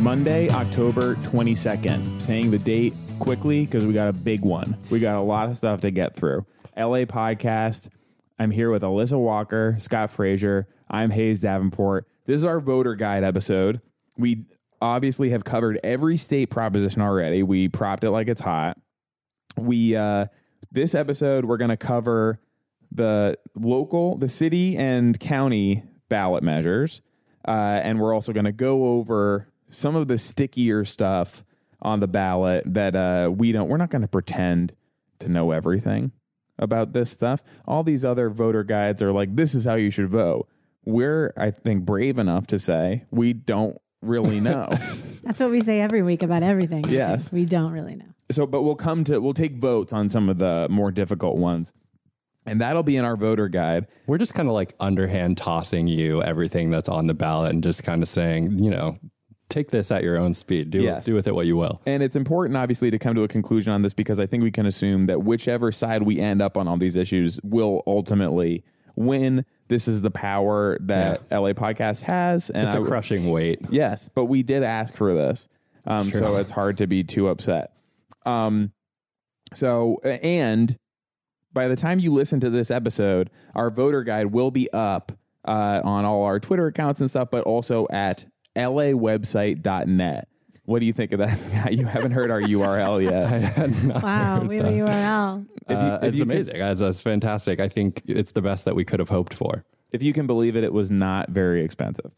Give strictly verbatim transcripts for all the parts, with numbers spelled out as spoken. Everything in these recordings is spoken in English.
Monday, October twenty-second. Saying the date quickly because we got a big one. We got a lot of stuff to get through. L A Podcast. I'm here with Alyssa Walker, Scott Frazier. I'm Hayes Davenport. This is our voter guide episode. We obviously have covered every state proposition already. We propped it like it's hot. We uh, this episode, we're going to cover the local, the city and county ballot measures. Uh, and we're also going to go over some of the stickier stuff on the ballot that uh, we don't, we're not going to pretend to know everything about this stuff. All these other voter guides are like, this is how you should vote. We're, I think, brave enough to say we don't really know. That's what we say every week about everything. Yes. We don't really know. So, but we'll come to, we'll take votes on some of the more difficult ones. And that'll be in our voter guide. We're just kind of like underhand tossing you everything that's on the ballot and just kind of saying, you know, take this at your own speed. Do, yes. do with it what you will. And it's important, obviously, to come to a conclusion on this because I think we can assume that whichever side we end up on all these issues will ultimately win. This is the power that yeah. L A Podcast has. And it's a I, crushing weight. Yes, but we did ask for this. Um, so it's hard to be too upset. Um, so, and... By the time you listen to this episode, our voter guide will be up uh, on all our Twitter accounts and stuff, but also at L A website dot net. What do you think of that, Scott? You haven't heard our U R L yet. Wow, we have a U R L. Uh, if you, if it's you amazing. Can, that's, that's fantastic. I think it's the best that we could have hoped for. If you can believe it, it was not very expensive.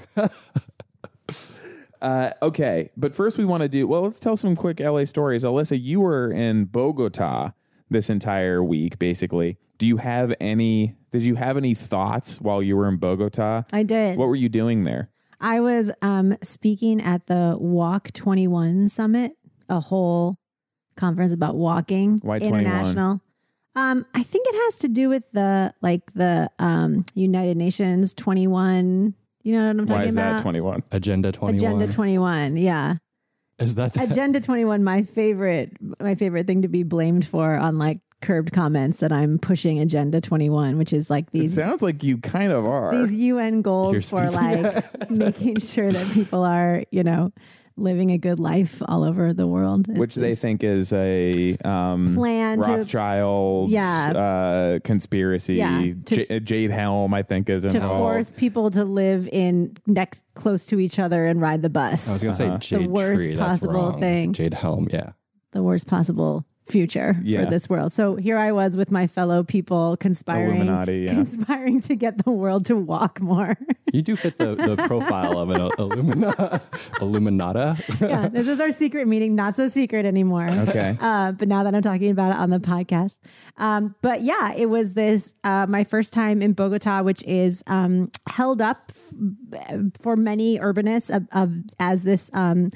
uh, okay, but first we want to do, well, let's tell some quick L A stories. Alyssa, you were in Bogota this entire week, basically. Do you have any, did you have any thoughts while you were in Bogota? I did. What were you doing there? I was um, speaking at the Walk twenty-one Summit, a whole conference about walking. Why international. Um, I think it has to do with the, like the um, United Nations twenty-one, you know what I'm talking about? Why is that twenty-one? Agenda twenty-one. Agenda twenty-one, yeah. Is that the- Agenda twenty-one? My favorite, my favorite thing to be blamed for on like curbed comments that I'm pushing Agenda twenty-one, which is like these. It sounds like you kind of are. These U N goals for like making sure that people are, you know, living a good life all over the world. Which they think is a um, plan Rothschild to, yeah. uh, conspiracy. Yeah, to, J- Jade Helm, I think, is involved. To force people to live in next close to each other and ride the bus. I was going to uh-huh. say Jade the worst Tree, possible that's thing. Jade Helm, yeah. The worst possible future yeah. for this world. So here I was with my fellow people conspiring, Illuminati, yeah. conspiring to get the world to walk more. You do fit the, the profile of an Illumina, Illuminata. Yeah, this is our secret meeting. Not so secret anymore. Okay. Uh, but now that I'm talking about it on the podcast. Um, but yeah, it was this, uh, my first time in Bogota, which is um, held up f- for many urbanists of, of as this um,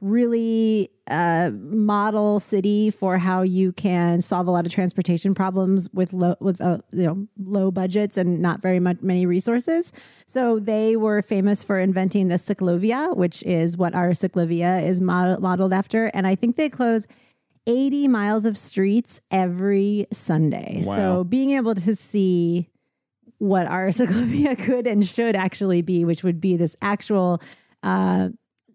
really uh, model city for how you can solve a lot of transportation problems with low, with uh, you know low budgets and not very much many resources. So they were famous for inventing the ciclovia, which is what our ciclovia is mod- modeled after. And I think they close eighty miles of streets every Sunday. Wow. So being able to see what our ciclovia could and should actually be, which would be this actual uh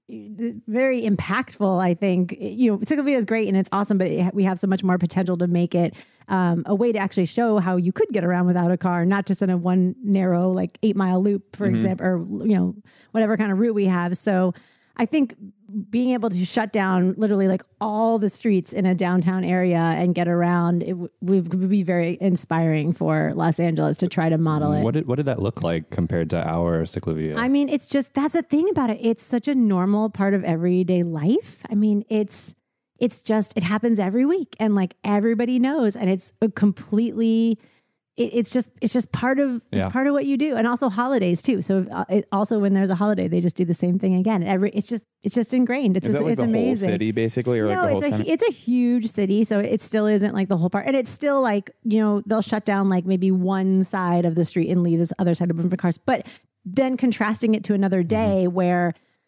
very impactful, I think. You know, ciclovia is great and it's awesome, but it, we have so much more potential to make it um, a way to actually show how you could get around without a car, not just in a one narrow, like eight mile loop, for mm-hmm. example, or, you know, whatever kind of route we have. So I think being able to shut down literally like all the streets in a downtown area and get around, it w- would be very inspiring for Los Angeles to try to model it. What did what did that look like compared to our ciclovia? I mean, it's just, that's the thing about it. It's such a normal part of everyday life. I mean, it's, it's just, it happens every week and like everybody knows, and it's a completely, it, it's just, it's just part of, it's yeah. part of what you do. And also holidays too. So uh, it, also when there's a holiday, they just do the same thing again. Every, it's just, it's just ingrained. It's Is just, that like it's the amazing. whole city basically, or no, like the whole it's a, center? it's a huge city. So it still isn't like the whole part. And it's still like, you know, they'll shut down like maybe one side of the street and leave this other side open for cars. But then contrasting it to another day mm-hmm. where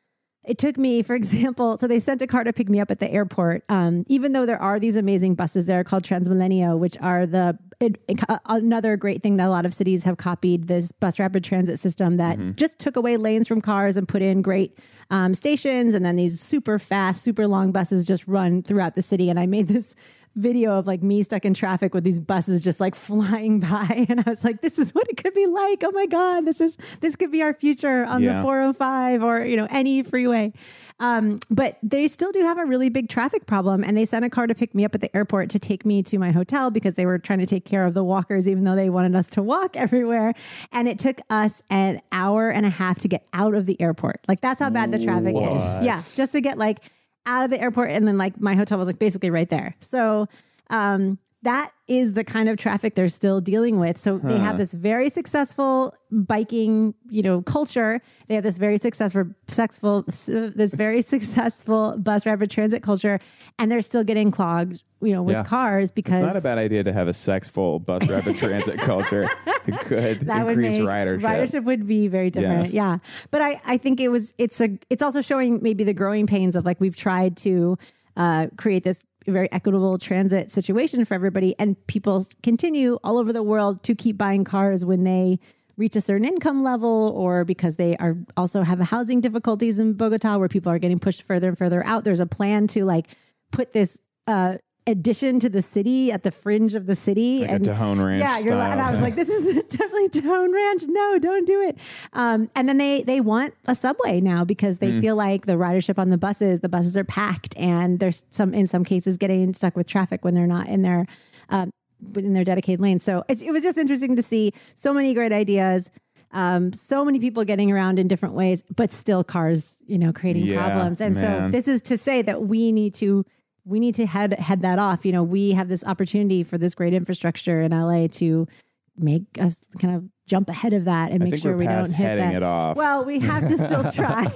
it took me, for example, so they sent a car to pick me up at the airport. Um, even though there are these amazing buses there called Transmilenio, which are the it, it, another great thing that a lot of cities have copied, this bus rapid transit system that mm-hmm. just took away lanes from cars and put in great um, stations. And then these super fast, super long buses just run throughout the city. And I made this video of like me stuck in traffic with these buses just like flying by, and I was like, this is what it could be like. Oh my god, this is this could be our future on yeah. the four oh five or you know any freeway. Um, but they still do have a really big traffic problem, and they sent a car to pick me up at the airport to take me to my hotel because they were trying to take care of the walkers, even though they wanted us to walk everywhere. And it took us an hour and a half to get out of the airport. Like that's how bad the traffic what? is. Yeah, just to get like out of the airport, and then like my hotel was like basically right there. So um, that is the kind of traffic they're still dealing with. So huh. they have this very successful biking, you know, culture. They have this very successful, successful, this very successful bus rapid transit culture, and they're still getting clogged, you know, with yeah. cars because it's not a bad idea to have a sexful bus rapid transit culture. It could that increase would ridership. Ridership would be very different. Yes. Yeah, but I, I think it was. It's a. It's also showing maybe the growing pains of like we've tried to uh, create this very equitable transit situation for everybody, and people continue all over the world to keep buying cars when they reach a certain income level, or because they are also have housing difficulties in Bogota where people are getting pushed further and further out. There's a plan to like put this uh, addition to the city at the fringe of the city. Like and, a Tejon Ranch yeah, you're, style. And I was like, this is definitely Tejon Ranch. No, don't do it. Um, and then they they want a subway now because they mm. feel like the ridership on the buses, the buses are packed, and there's some in some cases getting stuck with traffic when they're not in their um, in their dedicated lanes. So it, it was just interesting to see so many great ideas. Um, so many people getting around in different ways, but still cars, you know, creating yeah, problems. And man. so this is to say that we need to we need to head head that off. You know, we have this opportunity for this great infrastructure in L A to make us kind of jump ahead of that and I make think sure we're we past don't hit heading that. it off. Well, we have to still try.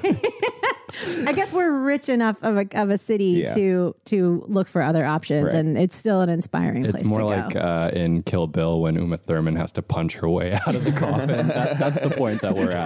I guess we're rich enough of a of a city yeah. to to look for other options, right. and it's still an inspiring it's place to go. It's more like uh, in Kill Bill when Uma Thurman has to punch her way out of the coffin. that, that's the point that we're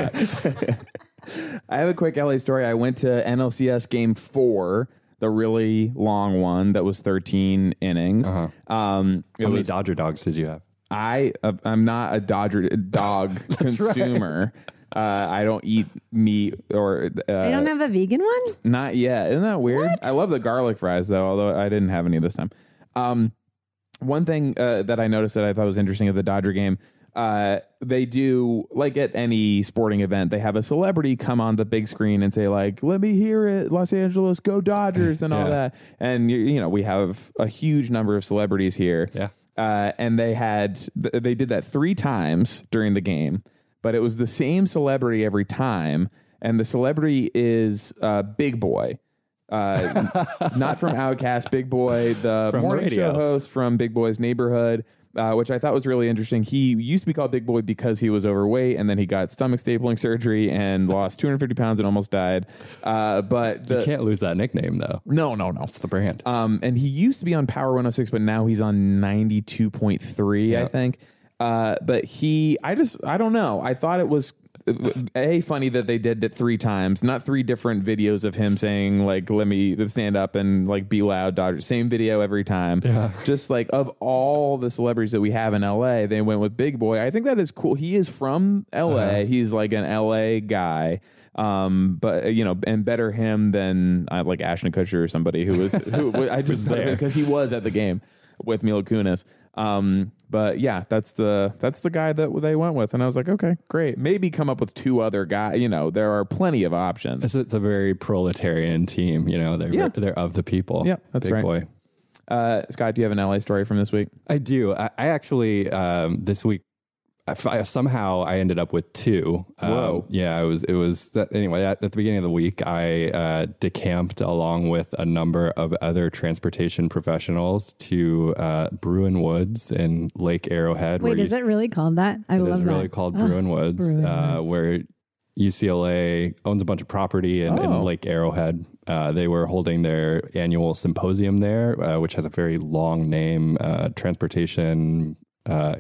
at. I have a quick L A story. I went to N L C S Game Four, the really long one that was thirteen innings. Uh-huh. Um, How many was, Dodger dogs did you have? I uh, I'm not a Dodger dog consumer. Right. Uh, I don't eat meat or. Uh, they don't have a vegan one? Not yet. Isn't that weird? What? I love the garlic fries though, although I didn't have any this time. Um, one thing uh, that I noticed that I thought was interesting at the Dodger game, uh, they do like at any sporting event, they have a celebrity come on the big screen and say like, "Let me hear it, Los Angeles, go Dodgers," and all yeah. that. And you, you know, we have a huge number of celebrities here. Yeah. Uh, and they had they did that three times during the game. But it was the same celebrity every time, and the celebrity is uh, Big Boy, uh, not from Outkast. Big Boy, the from morning radio. show host from Big Boy's Neighborhood, uh, which I thought was really interesting. He used to be called Big Boy because he was overweight, and then he got stomach stapling surgery and lost two hundred fifty pounds and almost died. Uh, but the, you can't lose that nickname, though. No, no, no. It's the brand. Um, and he used to be on Power one oh six, but now he's on ninety-two point three, yep. I think. Uh, but he, I just, I don't know. I thought it was a funny that they did it three times, not three different videos of him saying like, "Let me stand up and like be loud, Dodgers." Same video every time. Yeah. Just like of all the celebrities that we have in L A, they went with Big Boy. I think that is cool. He is from L A. Uh-huh. He's like an L A guy. Um, but you know, and better him than uh, like Ashton Kutcher or somebody who was who I just because he was at the game with Mila Kunis. Um, but yeah, that's the that's the guy that they went with, and I was like, okay, great. Maybe come up with two other guys. You know, there are plenty of options. It's, it's a very proletarian team. You know, they're yeah. they're of the people. Yeah, that's Big right. Boy. Uh, Scott, do you have an L A story from this week? I do. I, I actually um, this week. I, somehow I ended up with two. Um, Whoa. Yeah, it was, it was that, anyway, at, at the beginning of the week, I uh, decamped along with a number of other transportation professionals to uh, Bruin Woods in Lake Arrowhead. Wait, is it really called that? I it love is that. really called oh, Bruin Woods, Bruin uh, Woods. where U C L A owns a bunch of property in, oh. in Lake Arrowhead. Uh, they were holding their annual symposium there, uh, which has a very long name, uh, transportation, uh,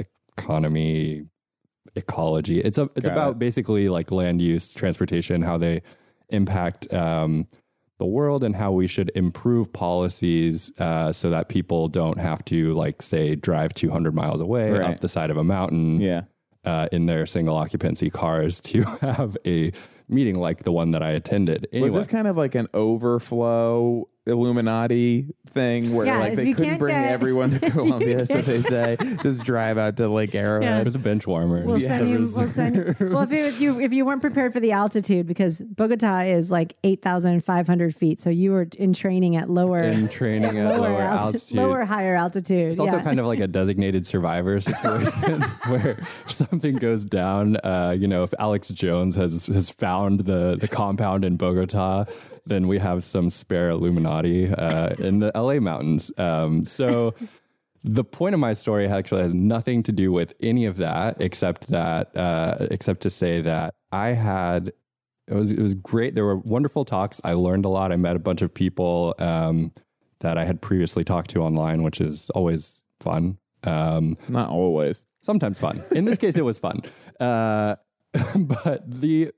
economy, ecology. It's a, it's Got about it. basically like land use, transportation, how they impact um, the world and how we should improve policies uh, so that people don't have to, like, say, drive two hundred miles away Right. up the side of a mountain Yeah. uh, in their single occupancy cars to have a meeting like the one that I attended. Anyway, Was this kind of like an overflow Illuminati thing where Yeah, like if they you couldn't can't bring get- everyone to Columbia, so they say just drive out to Lake Arrowhead. with the bench warmers. We'll Yeah, send you. it was- We'll send you. Well, if, it, if you if you weren't prepared for the altitude, because Bogota is like eight thousand five hundred feet, so you were in training at lower, in training at lower, alti- altitude. lower higher altitude. It's also yeah. kind of like a designated survivor situation where if something goes down, uh, you know, if Alex Jones has, has found the, the compound in Bogota, then we have some spare Illuminati uh, in the L A mountains. Um, so the point of my story actually has nothing to do with any of that, except that, uh, except to say that I had, it was, it was great. There were wonderful talks. I learned a lot. I met a bunch of people um, that I had previously talked to online, which is always fun. Um, Not always. sometimes fun. In this case, it was fun. Uh, but the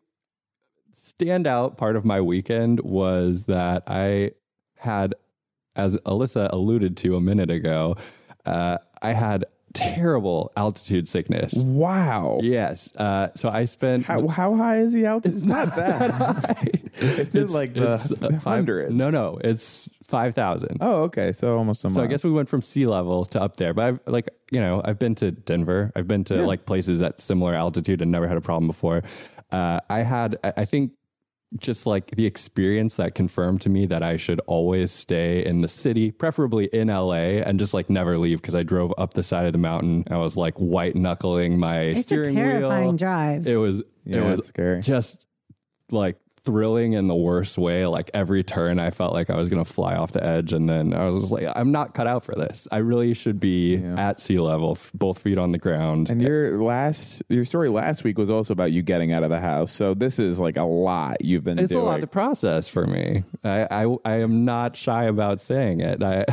standout part of my weekend was that I had, as Alyssa alluded to a minute ago, uh, I had terrible altitude sickness. Wow. Yes. Uh, so I spent... How, how high is the altitude? It's not that. It's in like the it's, uh, hundreds. No, no. It's five thousand. Oh, okay. So almost a mile. So I guess we went from sea level to up there. But I've like, you know, I've been to Denver. I've been to Yeah. like places at similar altitude and never had a problem before. Uh, I had, I I think just like the experience that confirmed to me that I should always stay in the city, preferably in L A, and just like never leave, because I drove up the side of the mountain. I was like white knuckling my It's a steering terrifying wheel. drive. It was, Yeah, it was it's scary. just like thrilling in the worst way. Like every turn I felt like I was going to fly off the edge, and then I was like, I'm not cut out for this. I really should be Yeah. at sea level, f- both feet on the ground. And your last, your story last week was also about you getting out of the house. So this is like a lot you've been It's doing. a lot to process for me. I, I I am not shy about saying it. I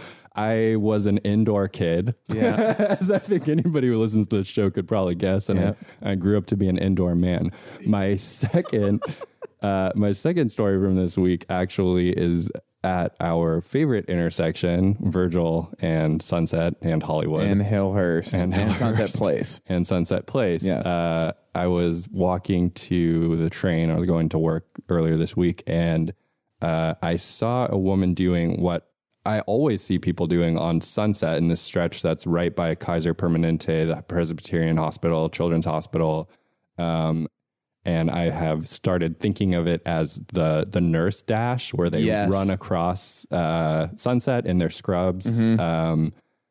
I was an indoor kid. Yeah. As I think anybody who listens to the show could probably guess. And Yeah. I, I grew up to be an indoor man. My second uh, my second story from this week actually is at our favorite intersection, Virgil and Sunset and Hollywood. and Hillhurst and, And Sunset Hillhurst. Place. and Sunset Place. Yes. Uh, I was walking to the train. I was going to work earlier this week, and uh, I saw a woman doing what I always see people doing on Sunset in this stretch that's right by Kaiser Permanente, the Presbyterian Hospital, Children's Hospital. Um, and I have started thinking of it as the the nurse dash, where they Yes. run across uh, Sunset in their scrubs. Mm-hmm. Um,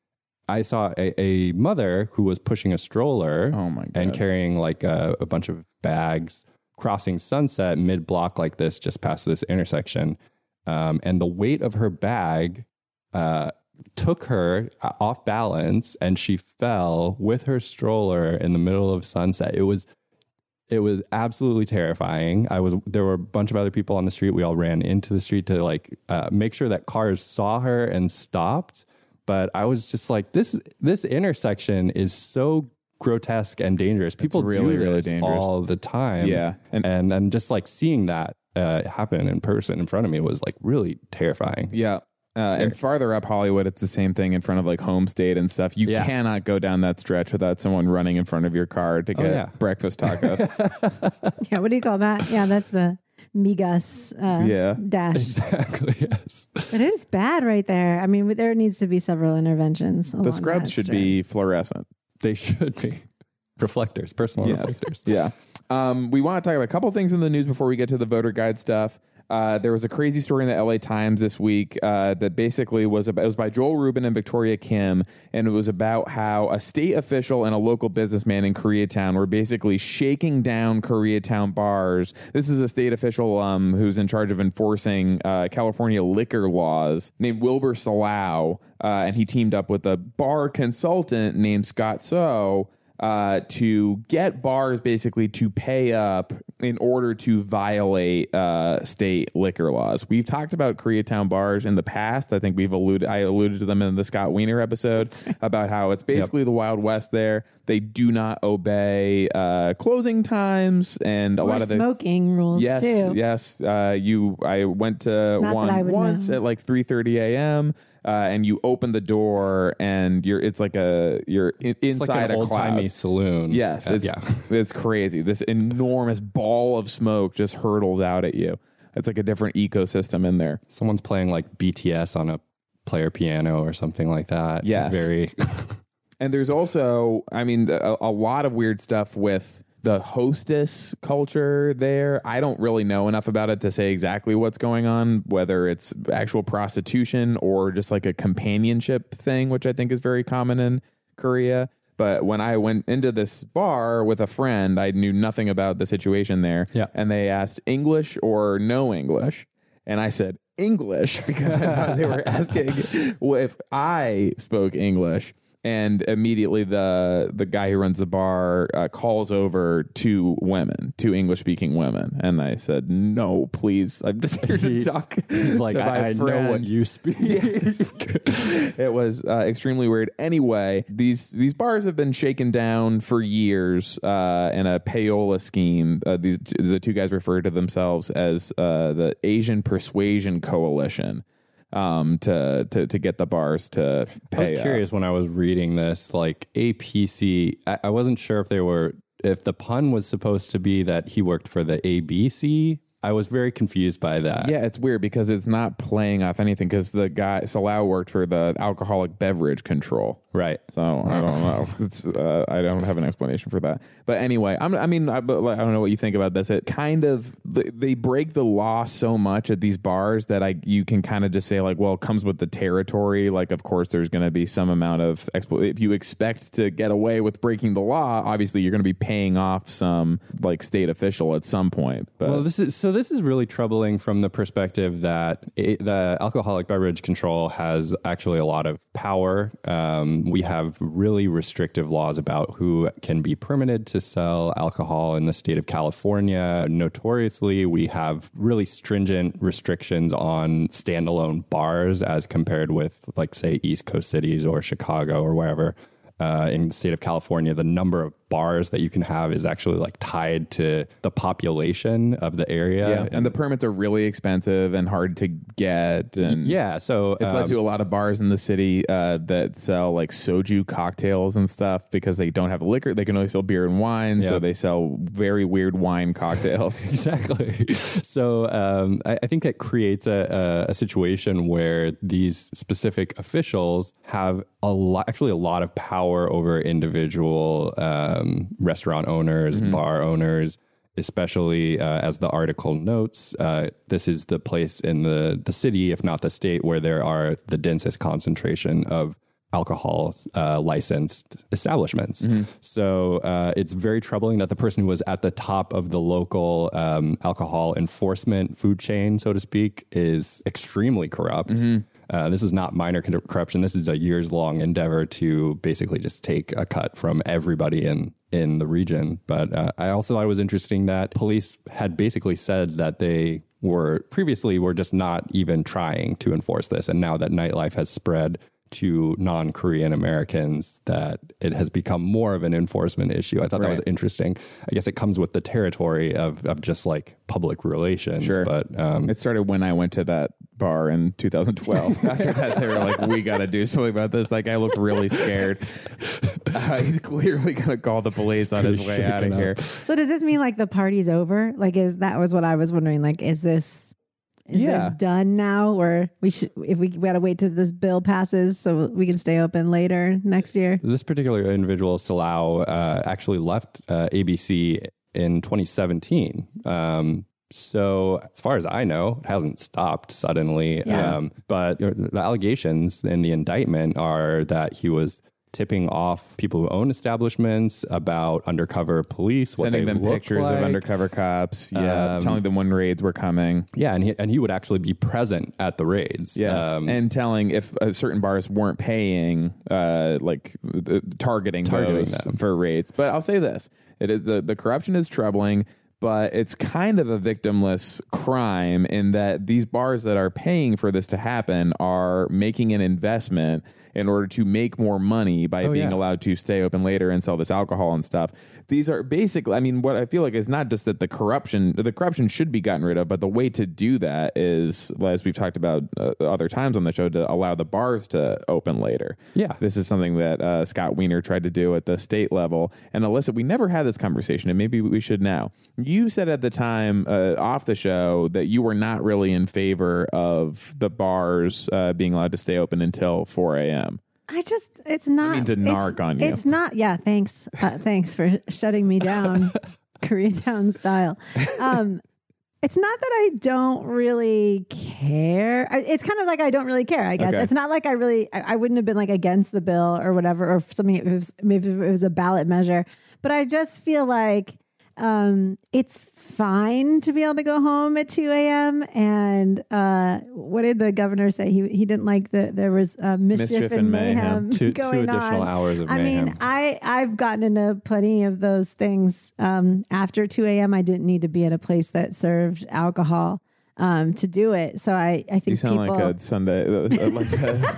I saw a, a mother who was pushing a stroller Oh my God. and carrying like a, a bunch of bags crossing Sunset mid block like this, just past this intersection. Um, and the weight of her bag uh, took her off balance, and she fell with her stroller in the middle of Sunset. It was It was absolutely terrifying. I was there were a bunch of other people on the street. We all ran into the street to like uh, make sure that cars saw her and stopped. But I was just like, this this intersection is so grotesque and dangerous. People really, do really this dangerous. all the time. Yeah. and and then just like seeing that uh, happen in person in front of me was like really terrifying. Yeah. Uh, and farther up Hollywood, it's the same thing in front of like Homestay and stuff. You Yeah. cannot go down that stretch without someone running in front of your car to get yeah. breakfast tacos. Yeah, what do you call that? Yeah, that's the Migas uh, Yeah. dash. Exactly. Yes. But it is bad right there. I mean, there needs to be several interventions. The scrubs should be fluorescent. They should be reflectors, personal Yes. reflectors. Yeah. Um, we want to talk about a couple things in the news before we get to the voter guide stuff. Uh, there was a crazy story in the L A Times this week uh, that basically was about, it was by Joel Rubin and Victoria Kim, and it was about how a state official and a local businessman in Koreatown were basically shaking down Koreatown bars. This is a state official um, who's in charge of enforcing uh, California liquor laws, named Wilbur Salau, uh, and he teamed up with a bar consultant named Scott So. uh, to get bars basically to pay up in order to violate uh, state liquor laws. We've talked about Koreatown bars in the past. I think we've alluded, I alluded to them in the Scott Wiener episode about how it's basically yep. the Wild West there. They do not obey uh, closing times and a or lot of the smoking rules yes, too. Yes, uh, you. I went to Not one once know. at like three thirty a.m. Uh, and you open the door and you're it's like a you're in, it's inside like an a old-timey cloud. saloon. Yes, uh, it's yeah. it's crazy. This enormous ball of smoke just hurtles out at you. It's like a different ecosystem in there. Someone's playing like B T S on a player piano or something like that. Yes. Very. And there's also, I mean, a, a lot of weird stuff with the hostess culture there. I don't really know enough about it to say exactly what's going on, whether it's actual prostitution or just like a companionship thing, which I think is very common in Korea. But when I went into this bar with a friend, I knew nothing about the situation there. Yeah. And they asked English or no English. And I said English because I thought they were asking if I spoke English. And immediately the the guy who runs the bar uh, calls over two women, two English-speaking women. And I said, no, please. I'm just here to He- talk He's like, to my I, I friend. know what you speak. Yes. It was uh, extremely weird. Anyway, these these bars have been shaken down for years uh, in a payola scheme. Uh, the, the two guys refer to themselves as uh, the Asian Persuasion Coalition. Um, to, to to get the bars to pay. I was up. curious when I was reading this, like A P C. I, I wasn't sure if they were, if the pun was supposed to be that he worked for the A B C. I was very confused by that. Yeah, it's weird because it's not playing off anything because the guy, Salau, worked for the alcoholic beverage control. Right. So I don't know. It's, uh, I don't have an explanation for that. But anyway, I'm, I mean, I, but like, I don't know what you think about this. It kind of, they, they break the law so much at these bars that I you can kind of just say like, well, it comes with the territory. Like, of course, there's going to be some amount of, expl- if you expect to get away with breaking the law, obviously you're going to be paying off some like state official at some point. But Well, this is so. This is really troubling from the perspective that it, the alcoholic beverage control has actually a lot of power. Um, we have really restrictive laws about who can be permitted to sell alcohol in the state of California. Notoriously, we have really stringent restrictions on standalone bars as compared with, like, say, East Coast cities or Chicago or wherever. Uh, in the state of California, the number of bars that you can have is actually like tied to the population of the area. yeah, and, and the permits are really expensive and hard to get. And yeah, so it's um, led to a lot of bars in the city uh, that sell like soju cocktails and stuff because they don't have liquor. They can only sell beer and wine, Yeah. so they sell very weird wine cocktails. Exactly. So um, I, I think that creates a, a, a situation where these specific officials have a lot, actually a lot of power over individual um, restaurant owners, Mm-hmm. bar owners, especially uh, as the article notes, uh, this is the place in the, the city, if not the state, where there are the densest concentration of alcohol uh, licensed establishments. Mm-hmm. So uh, it's very troubling that the person who was at the top of the local um, alcohol enforcement food chain, so to speak, is extremely corrupt. Mm-hmm. Uh, this is not minor corruption. This is a years long endeavor to basically just take a cut from everybody in, in the region. But uh, I also thought it was interesting that police had basically said that they were previously were just not even trying to enforce this. And now that nightlife has spread to non-Korean Americans, that it has become more of an enforcement issue. I thought Right. that was interesting. I guess it comes with the territory of, of just like public relations. Sure. But um, It started when I went to that bar in two thousand twelve. After that, they were like, we got to do something about this. Like, I looked really scared. Uh, he's clearly going to call the police on his way out of shaken here. up. So does this mean like the party's over? Like, is that was what I was wondering? Like, is this is Yeah. this done now, or we should if we, we got to wait till this bill passes so we can stay open later next year? This particular individual, Salau, uh, actually left uh, A B C in twenty seventeen. Um, so as far as I know, it hasn't stopped suddenly. Yeah. Um, but the allegations in the indictment are that he was tipping off people who own establishments about undercover police, what Sending they them look pictures like. of undercover cops. Yeah. Um, telling them when raids were coming. Yeah, and he, and he would actually be present at the raids. Yes. Um, and telling if uh, certain bars weren't paying, uh, like uh, targeting, Targeting those them. for raids. But I'll say this. It is the, the corruption is troubling, but it's kind of a victimless crime in that these bars that are paying for this to happen are making an investment in order to make more money by Oh, being yeah. allowed to stay open later and sell this alcohol and stuff. These are basically, I mean, what I feel like is not just that the corruption, the corruption should be gotten rid of, but the way to do that is, as we've talked about uh, other times on the show, to allow the bars to open later. Yeah. This is something that uh, Scott Wiener tried to do at the state level. And Alyssa, we never had this conversation, and maybe we should now. You said at the time uh, off the show that you were not really in favor of the bars uh, being allowed to stay open until four a.m. I just, it's not. mean to it's- narc on you. It's not, yeah, thanks. Uh, thanks for shutting me down, Koreatown style. Um, it's not that I don't really care. I- It's kind of like I don't really care, I guess. Okay. It's not like I really, I, I wouldn't have been like against the bill or whatever, or if something, if it was, maybe if it was a ballot measure. But I just feel like um, it's fine to be able to go home at two a.m. And uh, what did the governor say? He he didn't like the there was uh, mischief, Mischief and and mayhem, mayhem. two, two going additional on. hours of I mayhem. mean, I I've gotten into plenty of those things um, after two a.m. I didn't need to be at a place that served alcohol um, to do it. So I I think You sound people. like a Sunday, uh, like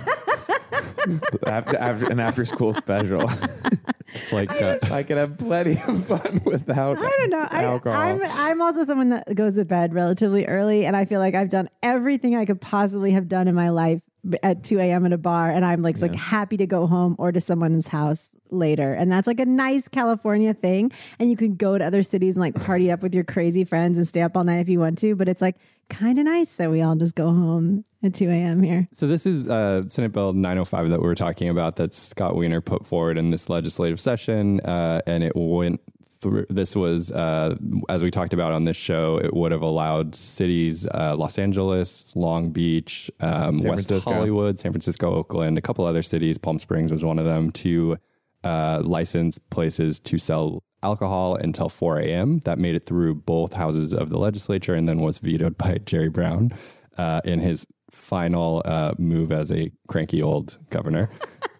a, after, after an after school special. it's like uh, I could have plenty of fun without I don't know. I, alcohol. I'm I'm also someone that goes to bed relatively early, and I feel like I've done everything I could possibly have done in my life at two a.m. at a bar, and I'm like, like happy to go home or to someone's house later. And that's like a nice California thing. And you can go to other cities and like party up with your crazy friends and stay up all night if you want to. But it's like kind of nice that we all just go home at two a.m. here. So this is uh, Senate Bill nine oh five that we were talking about that Scott Wiener put forward in this legislative session, uh, and it went through. This was, uh, as we talked about on this show, it would have allowed cities, uh, Los Angeles, Long Beach, um, San West Francisco. Hollywood, San Francisco, Oakland, a couple other cities, Palm Springs was one of them, to uh, license places to sell alcohol until four a.m. That made it through both houses of the legislature and then was vetoed by Jerry Brown uh, in his final uh, move as a cranky old governor.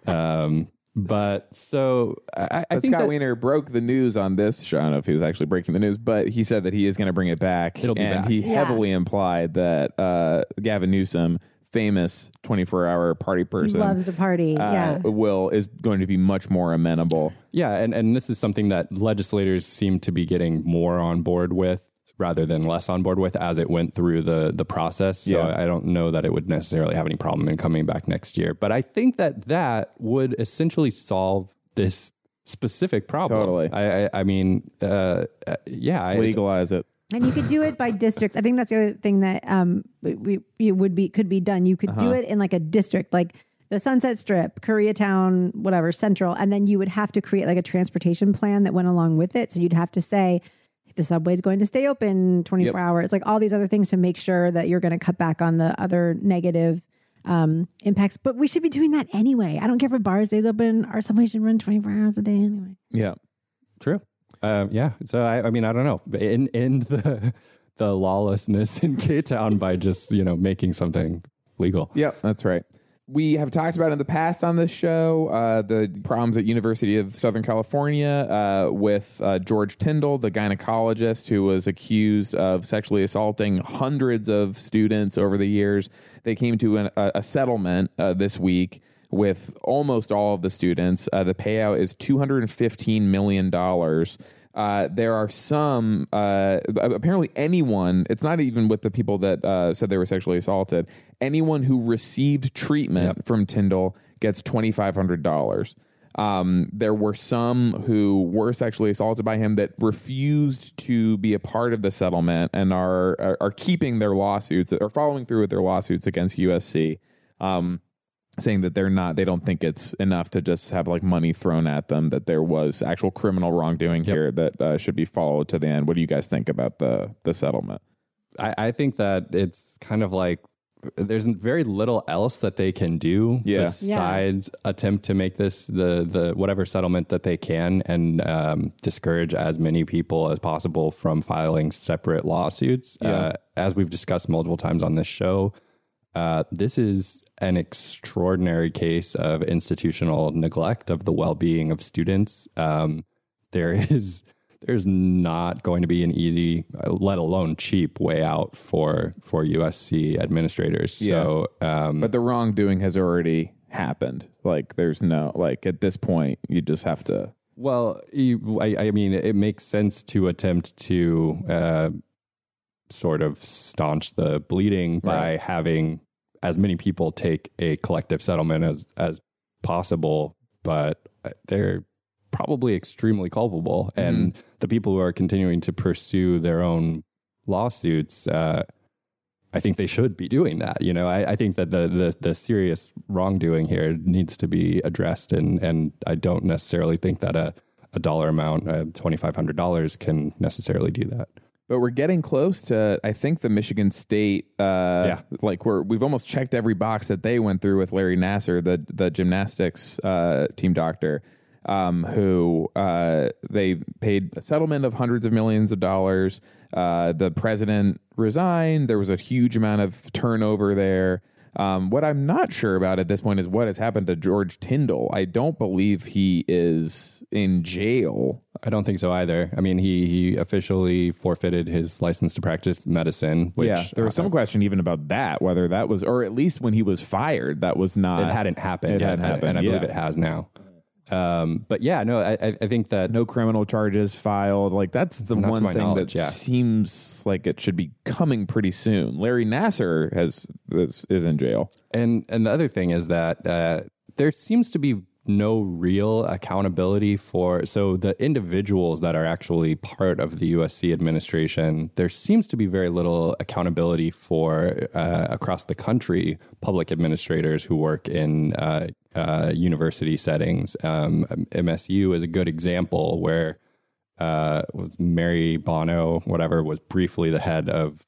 um, but so I, I But think Scott that Wiener broke the news on this show. I don't know if he was actually breaking the news, but he said that he is going to bring it back. It'll be and back. he Yeah. heavily implied that uh, Gavin Newsom, famous twenty-four hour party He person, loves to party. uh, yeah. will is going to be much more amenable. yeah, and, and this is something that legislators seem to be getting more on board with rather than less on board with as it went through the the process. So Yeah. I don't know that it would necessarily have any problem in coming back next year. But I think that that would essentially solve this specific problem. Totally. I I, I mean, uh, uh, yeah, it's- Legalize it. And you could do it by districts. I think that's the other thing that um we, we it would be could be done. You could do it in like a district, like the Sunset Strip, Koreatown, whatever, Central, and then you would have to create like a transportation plan that went along with it. So you'd have to say the subway's going to stay open twenty-four Yep. hours, like all these other things to make sure that you're going to cut back on the other negative um impacts. But we should be doing that anyway. I don't care if a bar stays open. Our subway should run twenty-four hours a day anyway. Yeah. True. Um, yeah. So I, I mean, I don't know. In in the the lawlessness in K-Town by just you know making something legal. Yep, that's right. We have talked about in the past on this show uh, the problems at University of Southern California uh, with uh, George Tyndall, the gynecologist who was accused of sexually assaulting hundreds of students over the years. They came to an, a, a settlement uh, this week with almost all of the students. Uh, the payout is two hundred fifteen million dollars. Uh, there are some, uh, apparently anyone, it's not even with the people that uh, said they were sexually assaulted, anyone who received treatment Yep. from Tyndall gets twenty-five hundred dollars. Um, there were some who were sexually assaulted by him that refused to be a part of the settlement and are, are, are keeping their lawsuits, or following through with their lawsuits against U S C. Um, saying that they're not, they don't think it's enough to just have like money thrown at them, that there was actual criminal wrongdoing Yep. here that uh, should be followed to the end. What do you guys think about the the settlement? I, I think that it's kind of like there's very little else that they can do Yeah. besides yeah. attempt to make this the the whatever settlement that they can and um, discourage as many people as possible from filing separate lawsuits. Yeah. Uh, as we've discussed multiple times on this show, uh, this is an extraordinary case of institutional neglect of the well-being of students. Um, there is there's not going to be an easy, let alone cheap, way out for for U S C administrators. Yeah. So, um, but the wrongdoing has already happened. Like, there's no like at this point, you just have to. Well, you, I, I mean, it makes sense to attempt to uh, sort of staunch the bleeding by right. having as many people take a collective settlement as as possible, but they're probably extremely culpable. Mm-hmm. And the people who are continuing to pursue their own lawsuits, uh, I think they should be doing that. You know, I, I think that the, the the serious wrongdoing here needs to be addressed, and and I don't necessarily think that a a dollar amount, uh, twenty-five hundred dollars, can necessarily do that. But we're getting close to, I think, the Michigan State. Uh, yeah, like we're we've almost checked every box that they went through with Larry Nassar, the the gymnastics uh, team doctor, um, who uh, they paid a settlement of hundreds of millions of dollars. Uh, the president resigned. There was a huge amount of turnover there. Um, what I'm not sure about at this point is what has happened to George Tyndall. I don't believe he is in jail. I don't think so either. I mean, he he officially forfeited his license to practice medicine. Which, yeah, there was some uh, question even about that, whether that was, or at least when he was fired, that was not. It hadn't happened. It yet, hadn't happened, and I yeah. believe it has now. Um, but yeah, no, I, I think that no criminal charges filed. Like that's the one thing that yeah. seems like it should be coming pretty soon. Larry Nassar has is, is in jail, and and the other thing is that uh, there seems to be no real accountability for so the individuals that are actually part of the U S C administration. There seems to be very little accountability for uh, across the country public administrators who work in uh, uh, university settings. Um, M S U is a good example where uh, was Mary Bono, whatever, was briefly the head of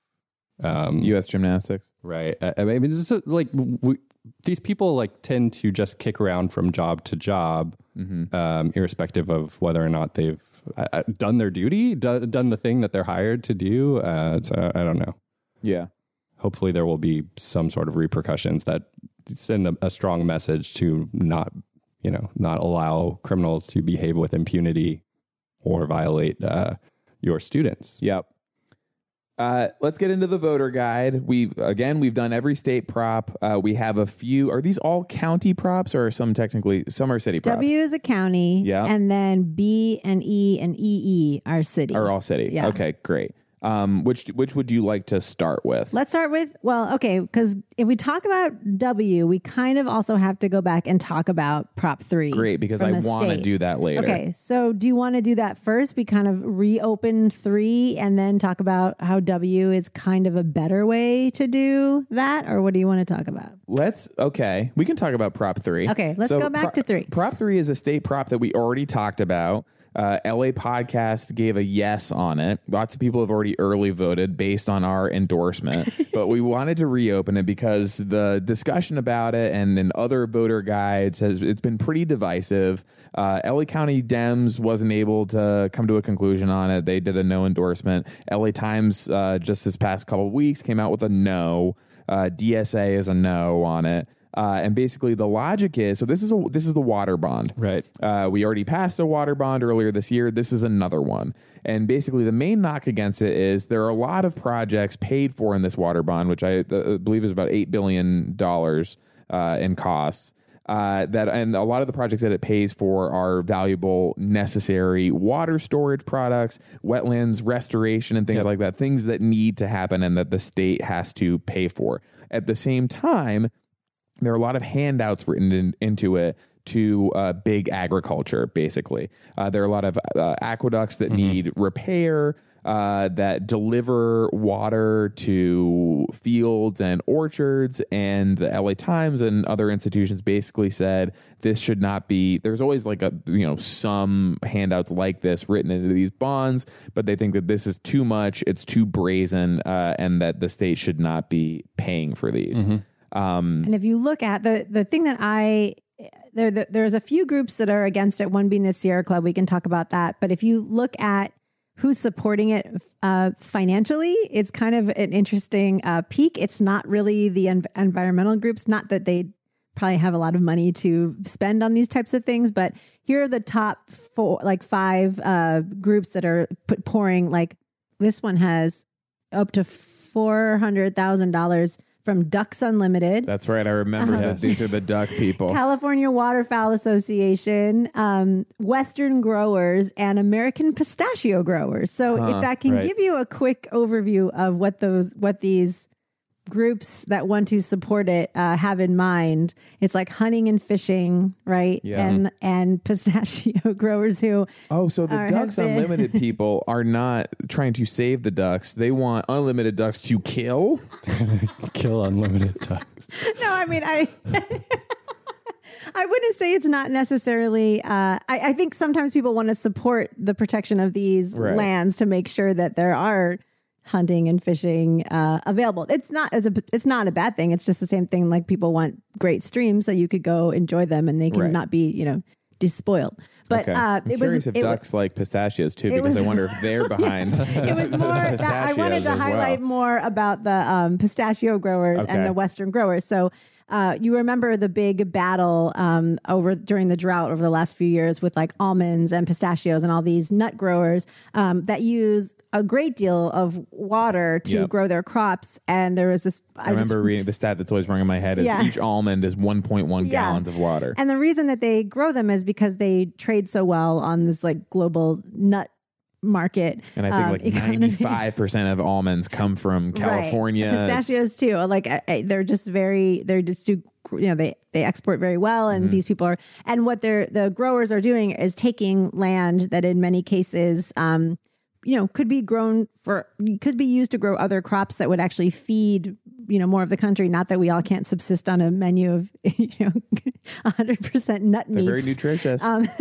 um, U S Gymnastics. Right. I, I mean, it's just, like we, these people like tend to just kick around from job to job, mm-hmm. um, irrespective of whether or not they've uh, done their duty, do, done the thing that they're hired to do. Uh, so I don't know. Yeah. Hopefully there will be some sort of repercussions that send a, a strong message to not, you know, not allow criminals to behave with impunity or violate uh, your students. Yep. Uh, let's get into the voter guide. We again, we've done every state prop. Uh, we have a few. Are these all county props, or are some technically some are city props? W is a county, yeah, and then B and E and E E are city. Are all city. Yeah. Okay, great. Um, which which would you like to start with? Let's start with, well, okay, because if we talk about W, we kind of also have to go back and talk about Prop three. Great, because I want to do that later. Okay, so do you want to do that first? We kind of reopen three and then talk about how W is kind of a better way to do that, or what do you want to talk about? Let's, okay, we can talk about Prop three. Okay, let's so go back pro- to three. Prop three is a state prop that we already talked about. Uh, L A Podcast gave a yes on it. Lots of people have already early voted based on our endorsement, but we wanted to reopen it because the discussion about it and in other voter guides has it's been pretty divisive. Uh, L A County Dems wasn't able to come to a conclusion on it. They did a no endorsement. L A Times uh, just this past couple of weeks came out with a no. Uh, D S A is a no on it. Uh, and basically the logic is, so this is a, this is the water bond. Right. Uh, we already passed a water bond earlier this year. This is another one. And basically the main knock against it is there are a lot of projects paid for in this water bond, which I uh, believe is about eight billion dollars uh, in costs. Uh, that and a lot of the projects that it pays for are valuable, necessary water storage products, wetlands restoration, and things yep. like that. Things that need to happen and that the state has to pay for. At the same time, there are a lot of handouts written in, into it to uh, big agriculture, basically. Uh, there are a lot of uh, aqueducts that mm-hmm. need repair. uh, that deliver water to fields and orchards, and the L A Times and other institutions basically said this should not be. There's always like a you know some handouts like this written into these bonds, but they think that this is too much, it's too brazen, uh, and that the state should not be paying for these. Mm-hmm. Um, and if you look at the the thing that I there, the, there's a few groups that are against it. One being the Sierra Club. We can talk about that. But if you look at who's supporting it uh, financially, it's kind of an interesting uh, peak. It's not really the env- environmental groups, not that they probably have a lot of money to spend on these types of things, but here are the top four, like five uh, groups that are put, pouring, like this one has up to four hundred thousand dollars from Ducks Unlimited. That's right. I remember Uh-huh. that these are the duck people. California Waterfowl Association, um, Western Growers, and American Pistachio Growers. So Huh, if that can right. give you a quick overview of what those, what these groups that want to support it uh, have in mind, it's like hunting and fishing, right? Yeah. And and pistachio growers who Oh, so the Or Ducks have been- Unlimited people are not trying to save the ducks. They want unlimited ducks to kill. Kill unlimited ducks. no, I mean, I I wouldn't say it's not necessarily. Uh, I, I think sometimes people want to support the protection of these Right. lands to make sure that there are hunting and fishing uh, available. It's not as a it's not a bad thing. It's just the same thing. Like people want great streams, so you could go enjoy them, and they can Right. not be you know despoiled. But Okay. uh, I'm it curious was if it wa- ducks like pistachios too, it because was- I wonder if they're behind. It was more that I wanted pistachios to as highlight well. more about the um, pistachio growers Okay. and the Western growers. So uh, you remember the big battle um, over during the drought over the last few years with like almonds and pistachios and all these nut growers um, that use a great deal of water to Yep. grow their crops. And there was this. I remember just, reading the stat that's always rung in my head is Yeah. each almond is one point one Yeah. gallons of water. And the reason that they grow them is because they trade so well on this like global nut market. And I think um, like economy. ninety-five percent of almonds come from California. Right. Pistachios too. Like I, I, they're just very, they're just too, you know, they, they export very well. And Mm-hmm. these people are, and what they're, the growers are doing is taking land that in many cases, um, you know, could be grown for, could be used to grow other crops that would actually feed, you know, more of the country. Not that we all can't subsist on a menu of, you know, one hundred percent nut They're meats. very nutritious. Um,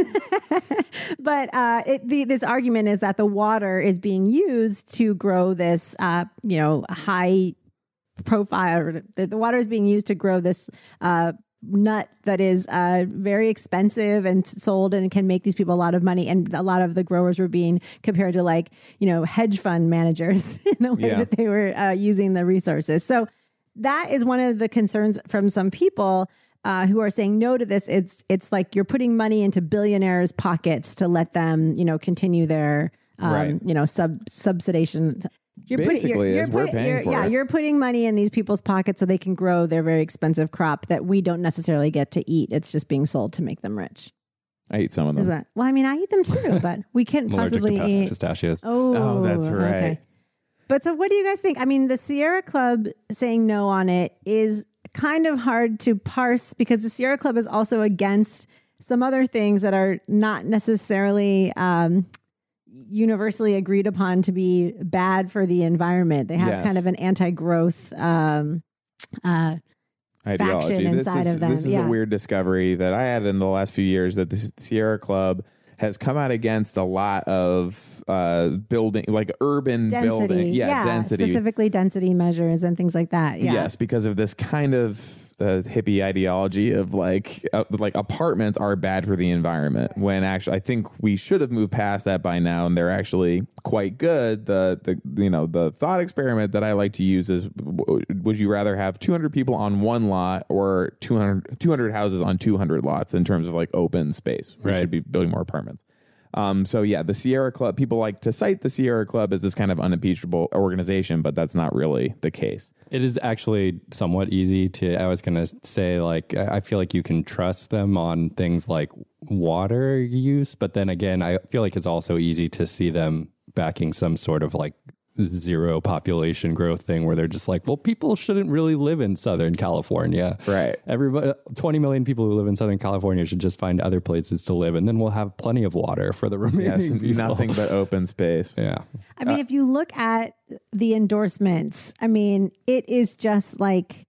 but uh, it, the, this argument is that the water is being used to grow this, uh, you know, high profile. Or the, the water is being used to grow this uh, nut that is uh, very expensive and sold and can make these people a lot of money. And a lot of the growers were being compared to like, you know, hedge fund managers in the way Yeah. that they were uh, using the resources. So that is one of the concerns from some people uh, who are saying no to this. It's it's like you're putting money into billionaires' pockets to let them, you know, continue their, um, Right. you know, sub subsidization. You're Basically, is we're paying you're, for yeah, it. you're putting money in these people's pockets so they can grow their very expensive crop that we don't necessarily get to eat. It's just being sold to make them rich. I eat some of Is them. that well? I mean, I eat them too, but we can't I'm allergic to possibly past- eat. pistachios. Oh, Oh, that's right. Okay. But so what do you guys think? I mean, the Sierra Club saying no on it is kind of hard to parse because the Sierra Club is also against some other things that are not necessarily um, universally agreed upon to be bad for the environment. They have Yes. kind of an anti-growth um, uh, Ideology. faction This inside is, of them, this is yeah. a weird discovery that I had in the last few years that the Sierra Club has come out against a lot of uh, building, like urban density. building. Yeah, density. Specifically density measures and things like that. Yeah. Yes, because of this kind of uh, hippie ideology of like uh, like apartments are bad for the environment. When actually, I think we should have moved past that by now, and they're actually quite good. The the you know the thought experiment that I like to use is: w- would you rather have two hundred people on one lot or two hundred, two hundred houses on two hundred lots in terms of like open space? We Right. should be building more apartments. Um, so yeah, the Sierra Club, people like to cite the Sierra Club as this kind of unimpeachable organization, but that's not really the case. It is actually somewhat easy to, I was going to say, like, I I feel like you can trust them on things like water use. But then again, I feel like it's also easy to see them backing some sort of like zero population growth thing where they're just like, well, people shouldn't really live in Southern California. Right. Everybody, twenty million people who live in Southern California should just find other places to live, and then we'll have plenty of water for the remaining Yes, people. nothing but open space. Yeah. I mean, uh, if you look at the endorsements, I mean, it is just like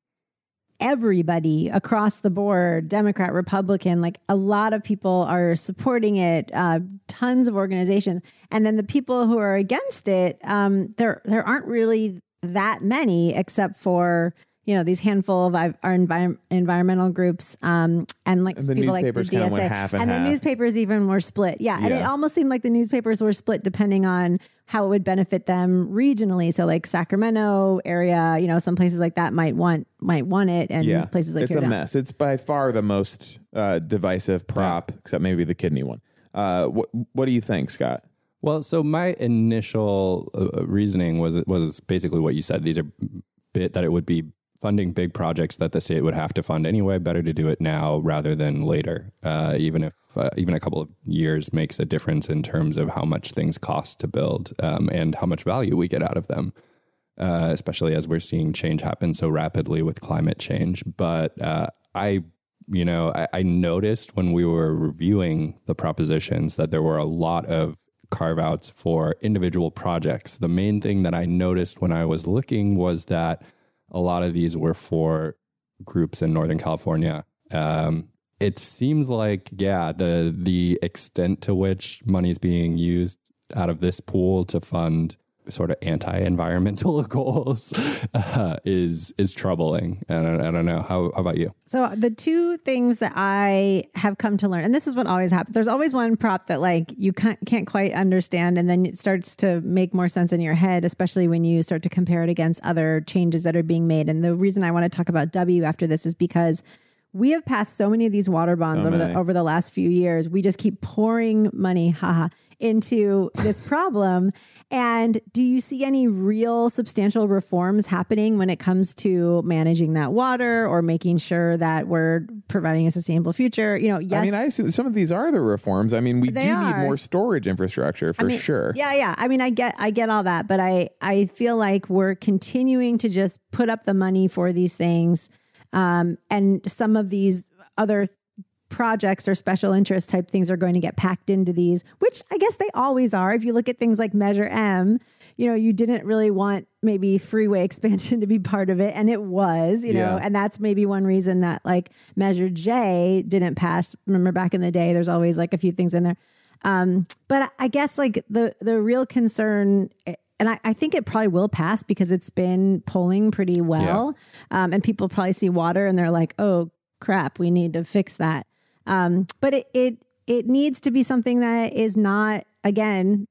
everybody across the board, Democrat, Republican, like a lot of people are supporting it, uh, tons of organizations. And then the people who are against it, um, there there aren't really that many except for, you know, these handful of our envi- environmental groups um, and like And the people like the newspapers D kind S of A. went half and and half. the newspapers even were split. Yeah. And it Yeah. almost seemed like the newspapers were split depending on how it would benefit them regionally. So like Sacramento area, you know, some places like that might want might want it, and Yeah, places like it's here a don't. mess. It's by far the most uh, divisive prop, except maybe the kidney one. Uh, what What do you think, Scott? Well, so my initial uh, reasoning was was basically what you said. These are bit that it would be funding big projects that the state would have to fund anyway. Better to do it now rather than later, uh, even if uh, even a couple of years makes a difference in terms of how much things cost to build um, and how much value we get out of them, uh, especially as we're seeing change happen so rapidly with climate change. But uh, I, you know, I, I noticed when we were reviewing the propositions that there were a lot of carve outs for individual projects. The main thing that I noticed when I was looking was that a lot of these were for groups in Northern California. Um, it seems like, yeah, the the extent to which money is being used out of this pool to fund sort of anti-environmental goals uh, is is troubling. And I, I don't know. How, how about you? So the two things that I have come to learn, and this is what always happens. There's always one prop that like you can't, can't quite understand, and then it starts to make more sense in your head, especially when you start to compare it against other changes that are being made. And the reason I want to talk about W after this is because we have passed so many of these water bonds So over many. the over the last few years. We just keep pouring money, haha, into this problem. And do you see any real substantial reforms happening when it comes to managing that water or making sure that we're providing a sustainable future? You know, yes. I mean, I assume some of these are the reforms. I mean, we They do are. need more storage infrastructure for I mean, sure. Yeah, yeah. I mean, I get, I get all that, but I, I feel like we're continuing to just put up the money for these things, um, and some of these other projects or special interest type things are going to get packed into these, which I guess they always are. If you look at things like Measure M, you know, you didn't really want maybe freeway expansion to be part of it, and it was, you know, Yeah. and that's maybe one reason that like Measure J didn't pass. Remember back in the day, there's always like a few things in there. Um, but I guess like the the real concern, and I, I think it probably will pass because it's been polling pretty well, um, and people probably see water and they're like, oh crap, we need to fix that. Um, but it, it it needs to be something that is not, again,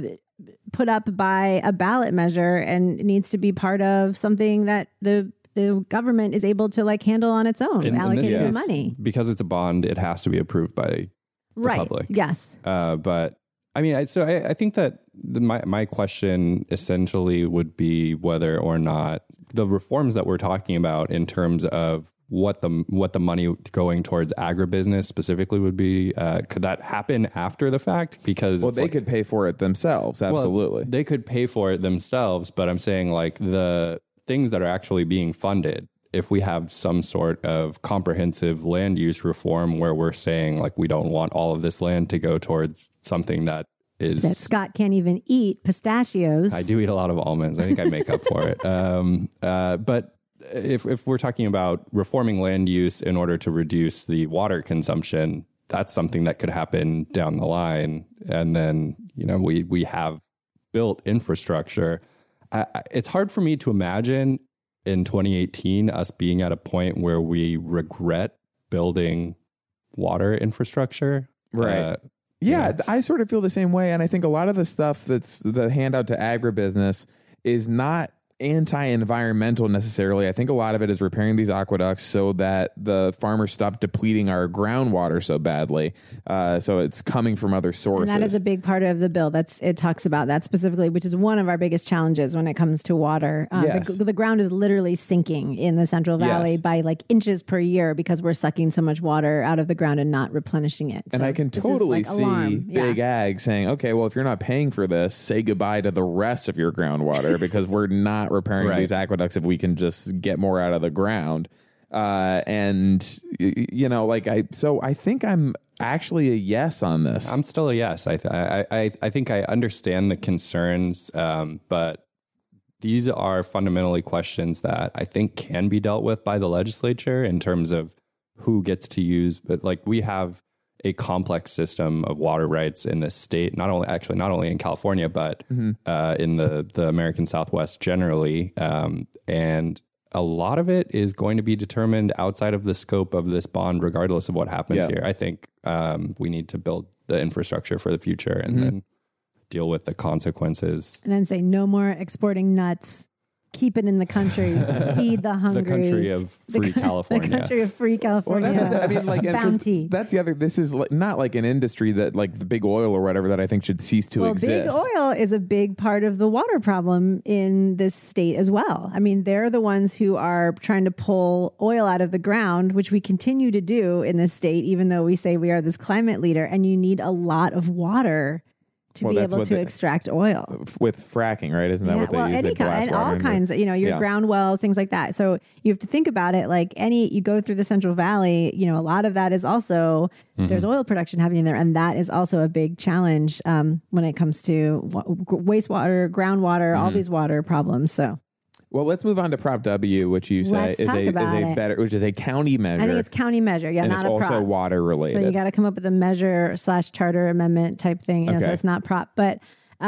put up by a ballot measure, and it needs to be part of something that the the government is able to like handle on its own, In- in allocate this the case, money. Because it's a bond, it has to be approved by the Right. public. Yes. Uh, but I mean, I, so I, I think that the, my my question essentially would be whether or not the reforms that we're talking about in terms of what the what the money going towards agribusiness specifically would be, uh, could that happen after the fact? Because Well, it's they like- could pay for it themselves. well, Absolutely. they could pay for it themselves, but I'm saying like the things that are actually being funded, if we have some sort of comprehensive land use reform where we're saying like we don't want all of this land to go towards something that is That Scott can't even eat pistachios. I do eat a lot of almonds. I think I make up for it. Um, uh, but if if we're talking about reforming land use in order to reduce the water consumption, that's something that could happen down the line. And then, you know, we we have built infrastructure. I, I, it's hard for me to imagine in twenty eighteen us being at a point where we regret building water infrastructure. Right. Uh, Yeah, th- I sort of feel the same way. And I think a lot of the stuff that's the handout to agribusiness is not anti-environmental necessarily. I think a lot of it is repairing these aqueducts so that the farmers stop depleting our groundwater so badly. Uh, so it's coming from other sources. And that is a big part of the bill. That's it talks about that specifically, which is one of our biggest challenges when it comes to water. Um, yes. the, the ground is literally sinking in the Central Valley yes. by like inches per year because we're sucking so much water out of the ground and not replenishing it. And so I can totally like see alarm. Big yeah. Ag saying, okay, well, if you're not paying for this, say goodbye to the rest of your groundwater because we're not repairing right. these aqueducts if we can just get more out of the ground. Uh, and, you know, like I, so I think I'm actually a yes on this. I'm still a yes. I, th- I, I, I think I understand the concerns, um, but these are fundamentally questions that I think can be dealt with by the legislature in terms of who gets to use, but like we have a complex system of water rights in this state, not only actually not only in California, but mm-hmm. uh, in the, the American Southwest generally. Um, and a lot of it is going to be determined outside of the scope of this bond, regardless of what happens yeah. here. I think um, we need to build the infrastructure for the future and mm-hmm. then deal with the consequences. And then say no more exporting nuts. Keep it in the country. Feed the hungry. The country of free the, California. The country of free California. Well, that's, I mean, like, bounty. That's the other. This is like, not like an industry that, like the big oil or whatever, that I think should cease to well, exist. Big oil is a big part of the water problem in this state as well. I mean, they're the ones who are trying to pull oil out of the ground, which we continue to do in this state, even though we say we are this climate leader. And you need a lot of water to well, be able to the, extract oil with fracking, right? Isn't that yeah, what they well, use? Any kind, and all into? kinds, you know, your yeah. ground wells, things like that. So you have to think about it like any, you go through the Central Valley, you know, a lot of that is also, mm-hmm. there's oil production happening there. And that is also a big challenge um, when it comes to wastewater, groundwater, mm-hmm. all these water problems. So. Well, let's move on to Prop W, which you say let's is a, is a it. better, which is a county measure. I think it's county measure, yeah, and not it's a also prop. water related. So you got to come up with a measure slash charter amendment type thing. You know, okay. So it's not prop, but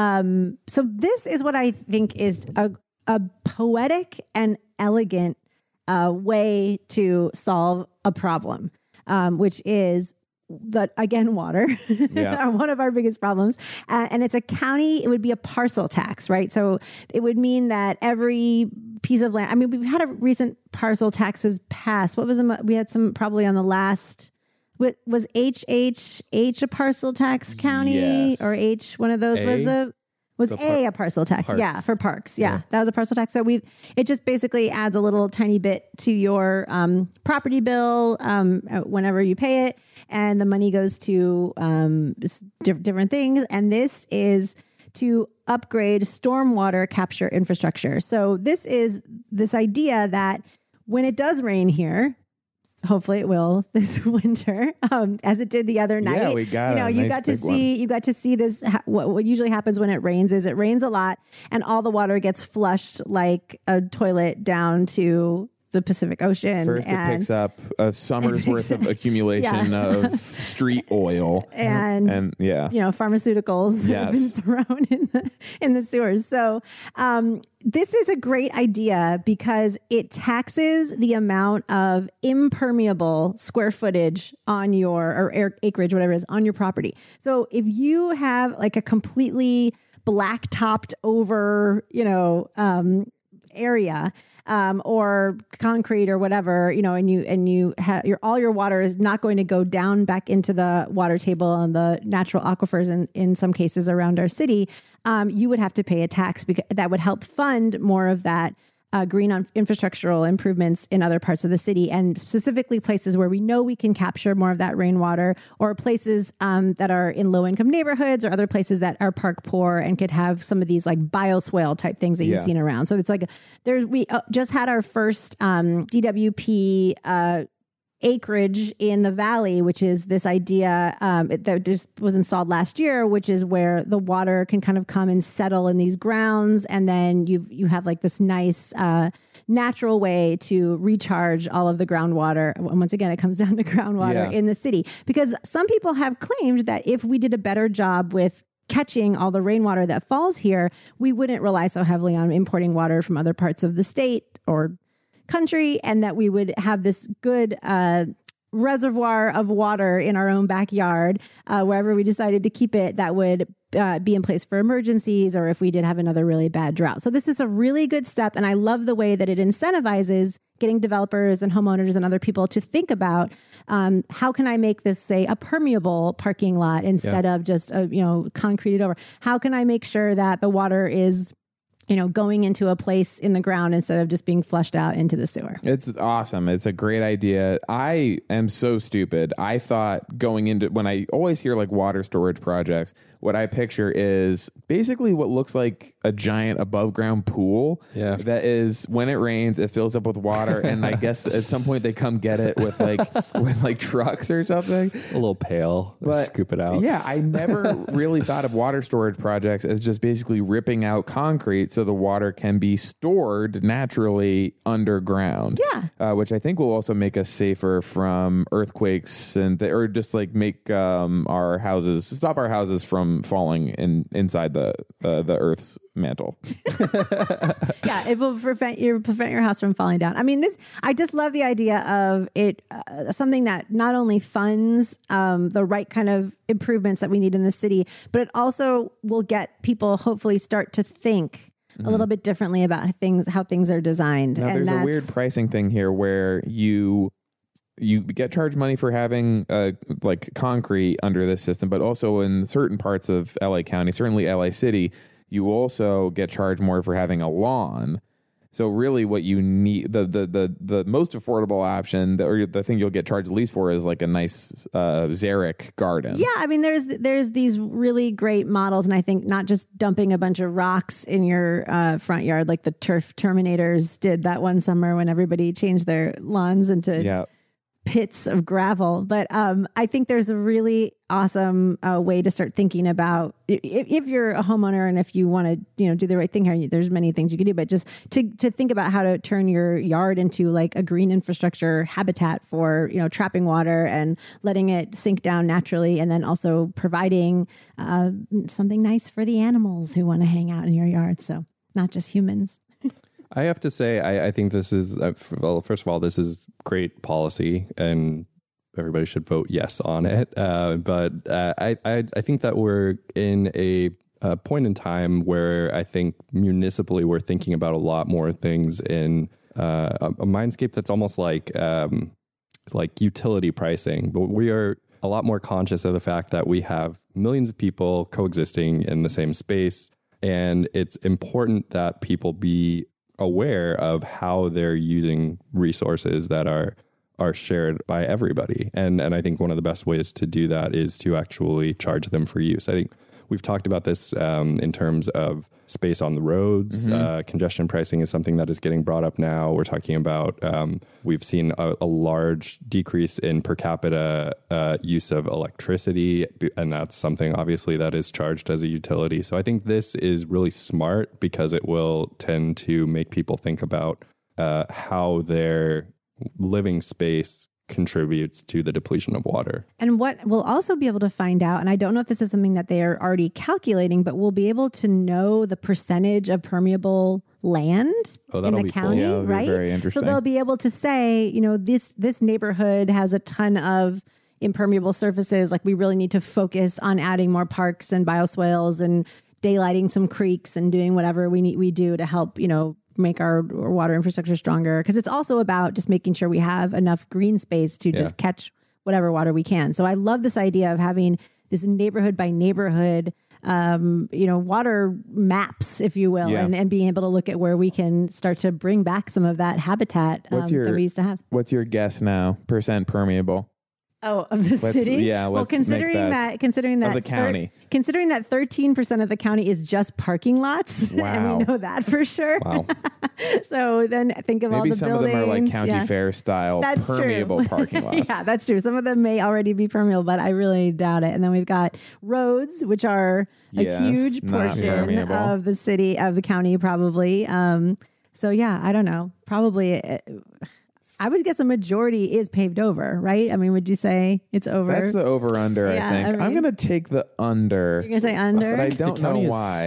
um, so this is what I think is a a poetic and elegant uh, way to solve a problem, um, which is. The, again, water, yeah. one of our biggest problems. Uh, and it's a county, it would be a parcel tax, right? So it would mean that every piece of land, I mean, we've had a recent parcel taxes pass. What was the, we had some probably on the last, what, was H H H a parcel tax county yes. or H one of those a? was a, was par- A a parcel tax? parks. Yeah, for parks. Yeah, yeah, that was a parcel tax. So we it just basically adds a little tiny bit to your um, property bill um, whenever you pay it, and the money goes to um, diff- different things. And this is to upgrade stormwater capture infrastructure. So this is this idea that when it does rain here, hopefully it will this winter, um, as it did the other night. Yeah, we got you know, a you nice got to big see, one. you got to see this. Ha- what, what usually happens when it rains is it rains a lot, and all the water gets flushed like a toilet down to the Pacific Ocean. First, and it picks up a summer's worth of accumulation yeah. of street oil, and and yeah, you know, pharmaceuticals yes. have been thrown in the in the sewers. So um, this is a great idea because it taxes the amount of impermeable square footage on your or air, acreage, whatever it is, on your property. So if you have like a completely black topped over, you know, um, area. Um, or concrete or whatever, you know, and you and you have your all your water is not going to go down back into the water table and the natural aquifers in, in some cases around our city. Um, you would have to pay a tax because that would help fund more of that uh, green on infrastructural improvements in other parts of the city, and specifically places where we know we can capture more of that rainwater, or places um, that are in low income neighborhoods, or other places that are park poor and could have some of these like bioswale type things that yeah. you've seen around. So it's like there we uh, just had our first um, D W P uh, acreage in the valley, which is this idea um, that just was installed last year, which is where the water can kind of come and settle in these grounds, and then you you have like this nice uh, natural way to recharge all of the groundwater. And once again, it comes down to groundwater yeah. in the city, because some people have claimed that if we did a better job with catching all the rainwater that falls here, we wouldn't rely so heavily on importing water from other parts of the state or country, and that we would have this good uh, reservoir of water in our own backyard, uh, wherever we decided to keep it, that would uh, be in place for emergencies or if we did have another really bad drought. So this is a really good step. And I love the way that it incentivizes getting developers and homeowners and other people to think about um, how can I make this, say, a permeable parking lot instead yeah. of just, a, you know, concreted over? How can I make sure that the water is, you know, going into a place in the ground instead of just being flushed out into the sewer? It's awesome. It's a great idea. I am so stupid. I thought going into, when I always hear like water storage projects, what I picture is basically what looks like a giant above ground pool. Yeah. That is, when it rains, it fills up with water. And I guess at some point they come get it with like, with like trucks or something. A little pail, but, scoop it out. Yeah. I never really thought of water storage projects as just basically ripping out concrete so the water can be stored naturally underground. Yeah. Uh, which I think will also make us safer from earthquakes and, th- or just like make um, our houses, stop our houses from falling in inside the uh, the Earth's mantle. Yeah, it will prevent you prevent your house from falling down. I mean, this I just love the idea of it, uh, something that not only funds um, the right kind of improvements that we need in the city, but it also will get people hopefully start to think mm-hmm. a little bit differently about things, how things are designed. Now, and there's that's, a weird pricing thing here where you. You get charged money for having uh, like concrete under this system, but also in certain parts of L A County, certainly L A City, you also get charged more for having a lawn. So really what you need, the the the, the most affordable option, the, or the thing you'll get charged least for is like a nice uh, Xeric garden. Yeah, I mean, there's there's these really great models, and I think not just dumping a bunch of rocks in your uh, front yard like the turf terminators did that one summer when everybody changed their lawns into... Yeah. pits of gravel. But um, I think there's a really awesome uh, way to start thinking about if, if you're a homeowner and if you want to, you know, do the right thing here, there's many things you can do, but just to, to think about how to turn your yard into like a green infrastructure habitat for, you know, trapping water and letting it sink down naturally. And then also providing uh, something nice for the animals who want to hang out in your yard. So not just humans. I have to say, I, I think this is, uh, well, first of all, this is great policy and everybody should vote yes on it. Uh, but uh, I, I, I think that we're in a, a point in time where I think municipally we're thinking about a lot more things in uh, a, a mindscape that's almost like, um, like utility pricing. But we are a lot more conscious of the fact that we have millions of people coexisting in the same space. And it's important that people be aware of how they're using resources that are are shared by everybody. And and I think one of the best ways to do that is to actually charge them for use. I think we've talked about this um, in terms of space on the roads. Mm-hmm. Uh, congestion pricing is something that is getting brought up now. We're talking about, um, we've seen a, a large decrease in per capita uh, use of electricity. And that's something obviously that is charged as a utility. So I think this is really smart because it will tend to make people think about uh, how their living space contributes to the depletion of water. And what we'll also be able to find out, and I don't know if this is something that they are already calculating, but we'll be able to know the percentage of permeable land oh, in the be county, cool. Yeah, right? Very interesting. So they'll be able to say, you know, this this neighborhood has a ton of impermeable surfaces. Like we really need to focus on adding more parks and bioswales and daylighting some creeks and doing whatever we need we do to help, you know, make our water infrastructure stronger, because it's also about just making sure we have enough green space to just yeah. catch whatever water we can. So I love this idea of having this neighborhood by neighborhood, um, you know, water maps, if you will, yeah. and, and being able to look at where we can start to bring back some of that habitat um, your, that we used to have. What's your guess now? Percent permeable? Oh, of the let's, city? Yeah, let's well, considering make that, considering that, of the county, thir- considering that thirteen percent of the county is just parking lots, wow. and we know that for sure. Wow. So then think of Maybe all the some buildings. of them are like county yeah. fair style that's permeable true. parking lots. Yeah, that's true. Some of them may already be permeable, but I really doubt it. And then we've got roads, which are yes, a huge portion of the city, of the county, probably. Um, so yeah, I don't know. Probably. It, I would guess a majority is paved over, right? I mean, would you say it's over? That's the over under, yeah, I think. I mean, I'm going to take the under. You're going to say under? But I don't the county know why. Is so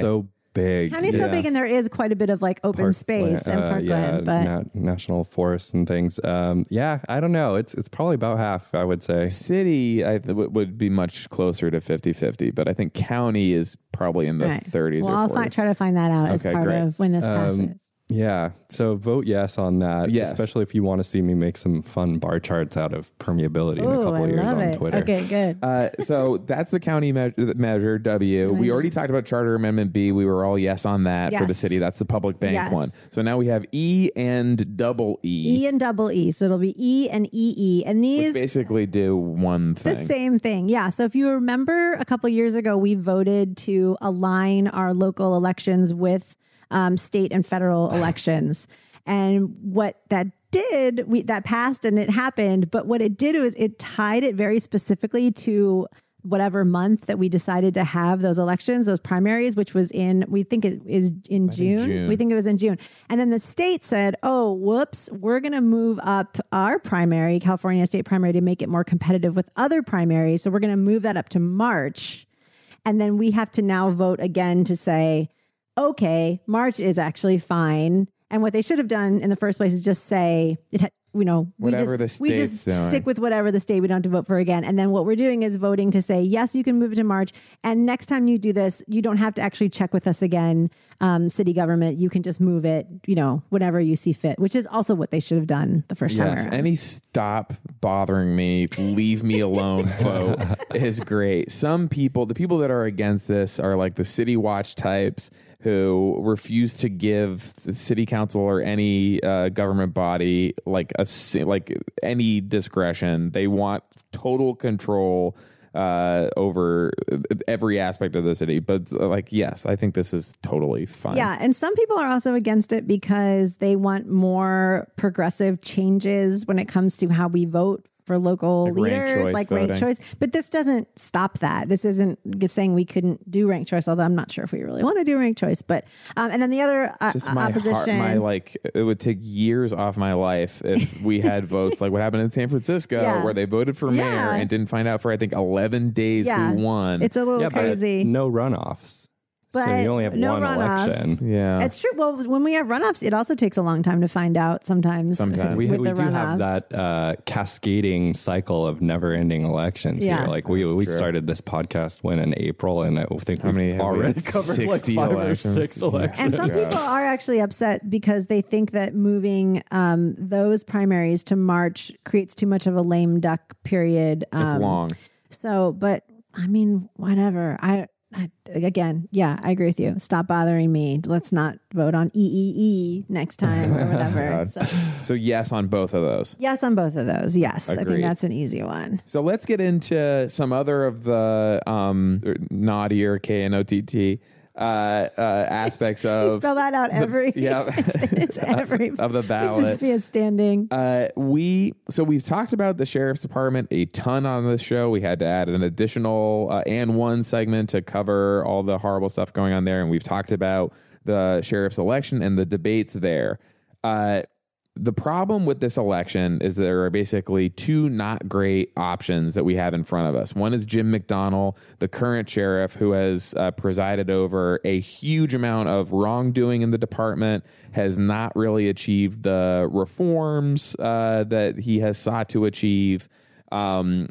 big. County's yeah. so big, and there is quite a bit of like open Park- space uh, and parkland, yeah, but na- national forests and things. Um, yeah, I don't know. It's it's probably about half, I would say. City I th- w- would be much closer to fifty-fifty, but I think county is probably in the right. thirties Well, or I'll forties. fi- try to find that out as Okay, part great. of when this passes. Um, Yeah. So vote yes on that. Yes. Especially if you want to see me make some fun bar charts out of permeability in a Ooh, couple I of years love on it. Twitter. Okay, good. Uh, so that's the county me- measure W. We already talked about Charter Amendment B. We were all yes on that for the Yes. city. That's the public bank Yes. one. So now we have E and double E, E and double E. So it'll be E and E E. And which these basically do one the thing. same thing. Yeah. So if you remember a couple years ago, we voted to align our local elections with um, state and federal elections. And what that did, we that passed and it happened. But what it did was it tied it very specifically to whatever month that we decided to have those elections, those primaries, which was in, we think it is in June. June. We think it was in June. And then the state said, oh, whoops, we're going to move up our primary, California state primary, to make it more competitive with other primaries. So we're going to move that up to March. And then we have to now vote again to say, okay, March is actually fine. And what they should have done in the first place is just say, it ha- you know, we Whatever just, the we state's just doing. stick with whatever the state we don't have to vote for again. And then what we're doing is voting to say, yes, you can move it to March. And next time you do this, you don't have to actually check with us again, um, city government. You can just move it, you know, whenever you see fit, which is also what they should have done the first time Yes, around. any stop bothering me, leave me alone vote is great. Some people, the people that are against this are like the City Watch types who refuse to give the city council or any uh, government body like a ci- like any discretion. They want total control uh, over every aspect of the city. But like, yes, I think this is totally fine. Yeah. And some people are also against it because they want more progressive changes when it comes to how we vote for local Like ranked leaders, choice like ranked voting. choice. But this doesn't stop that. This isn't saying we couldn't do ranked choice, although I'm not sure if we really want to do ranked choice. But um, and then the other uh, Just my opposition. heart, my like, it would take years off my life if we had votes like what happened in San Francisco, Yeah. where they voted for mayor Yeah. and didn't find out for I think eleven days yeah, who won. it's a little Yeah, crazy. but no runoffs. But so you only have no one runoffs. election. yeah, It's true. Well, when we have runoffs, it also takes a long time to find out sometimes. Sometimes. We, with we the do runoffs. have that uh, cascading cycle of never-ending elections Yeah. here. Like we That's we true. started this podcast when in April, and I think How we've many have we already had? covered like sixty five elections? or six Yeah. elections. And some Yeah. people are actually upset because they think that moving um, those primaries to March creates too much of a lame duck period. Um, it's long. So, but I mean, whatever. I, I again, yeah, I agree with you. Stop bothering me. Let's not vote on E E E next time or whatever. God. So, So yes on both of those. yes, on both of those. Yes, I Agreed. think that's an easy one. So let's get into some other of the um, naughtier K N O T T uh, uh, aspects You of spell that out every. yeah. it's, it's every. of the It should ballot. just be a standing. Uh, we so we've talked about the sheriff's department a ton on this show. We had to add an additional uh, and one segment to cover all the horrible stuff going on there, and we've talked about the sheriff's election and the debates there. Uh, the problem with this election is there are basically two not great options that we have in front of us. One is Jim McDonnell, the current sheriff, who has uh, presided over a huge amount of wrongdoing in the department, has not really achieved the reforms uh, that he has sought to achieve, um,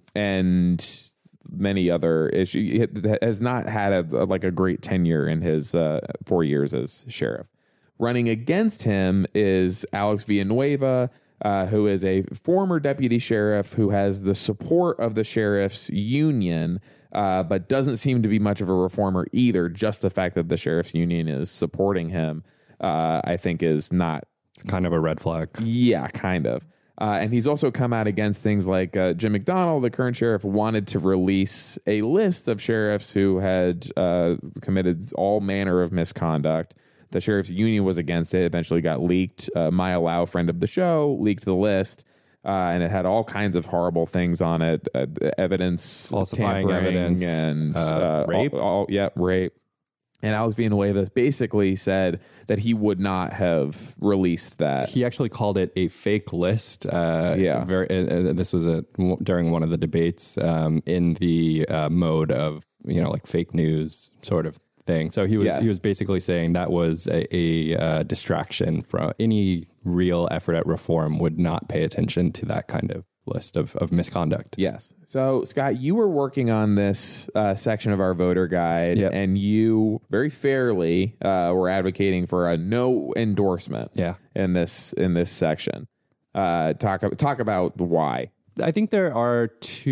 and many other issues. He has not had a, like a great tenure in his uh, four years as sheriff. Running against him is Alex Villanueva, uh, who is a former deputy sheriff who has the support of the sheriff's union, uh, but doesn't seem to be much of a reformer either. Just the fact that the sheriff's union is supporting him, uh, I think, is not. Kind of a red flag. Yeah, kind of. Uh, and he's also come out against things like uh, Jim McDonnell, the current sheriff, wanted to release a list of sheriffs who had uh, committed all manner of misconduct. The sheriff's union was against it. Eventually got leaked. Uh, Maya Lau, friend of the show, leaked the list. Uh, and it had all kinds of horrible things on it. Uh, evidence, Falsifying tampering, evidence, and uh, uh, rape. All, all, yeah, rape. And Alex Villanueva basically said that he would not have released that. He actually called it a fake list. Uh, Yeah. Very, and, and this was a, during one of the debates um, in the uh, mode of, you know, like fake news sort of thing. So he was Yes. he was basically saying that was a, a uh, distraction from any real effort at reform would not pay attention to that kind of list of, of misconduct. Yes. So, Scott, you were working on this uh, section of our voter guide, Yep. and you very fairly uh, were advocating for a no endorsement. Yeah. In this in this section, uh, talk talk about why. I think there are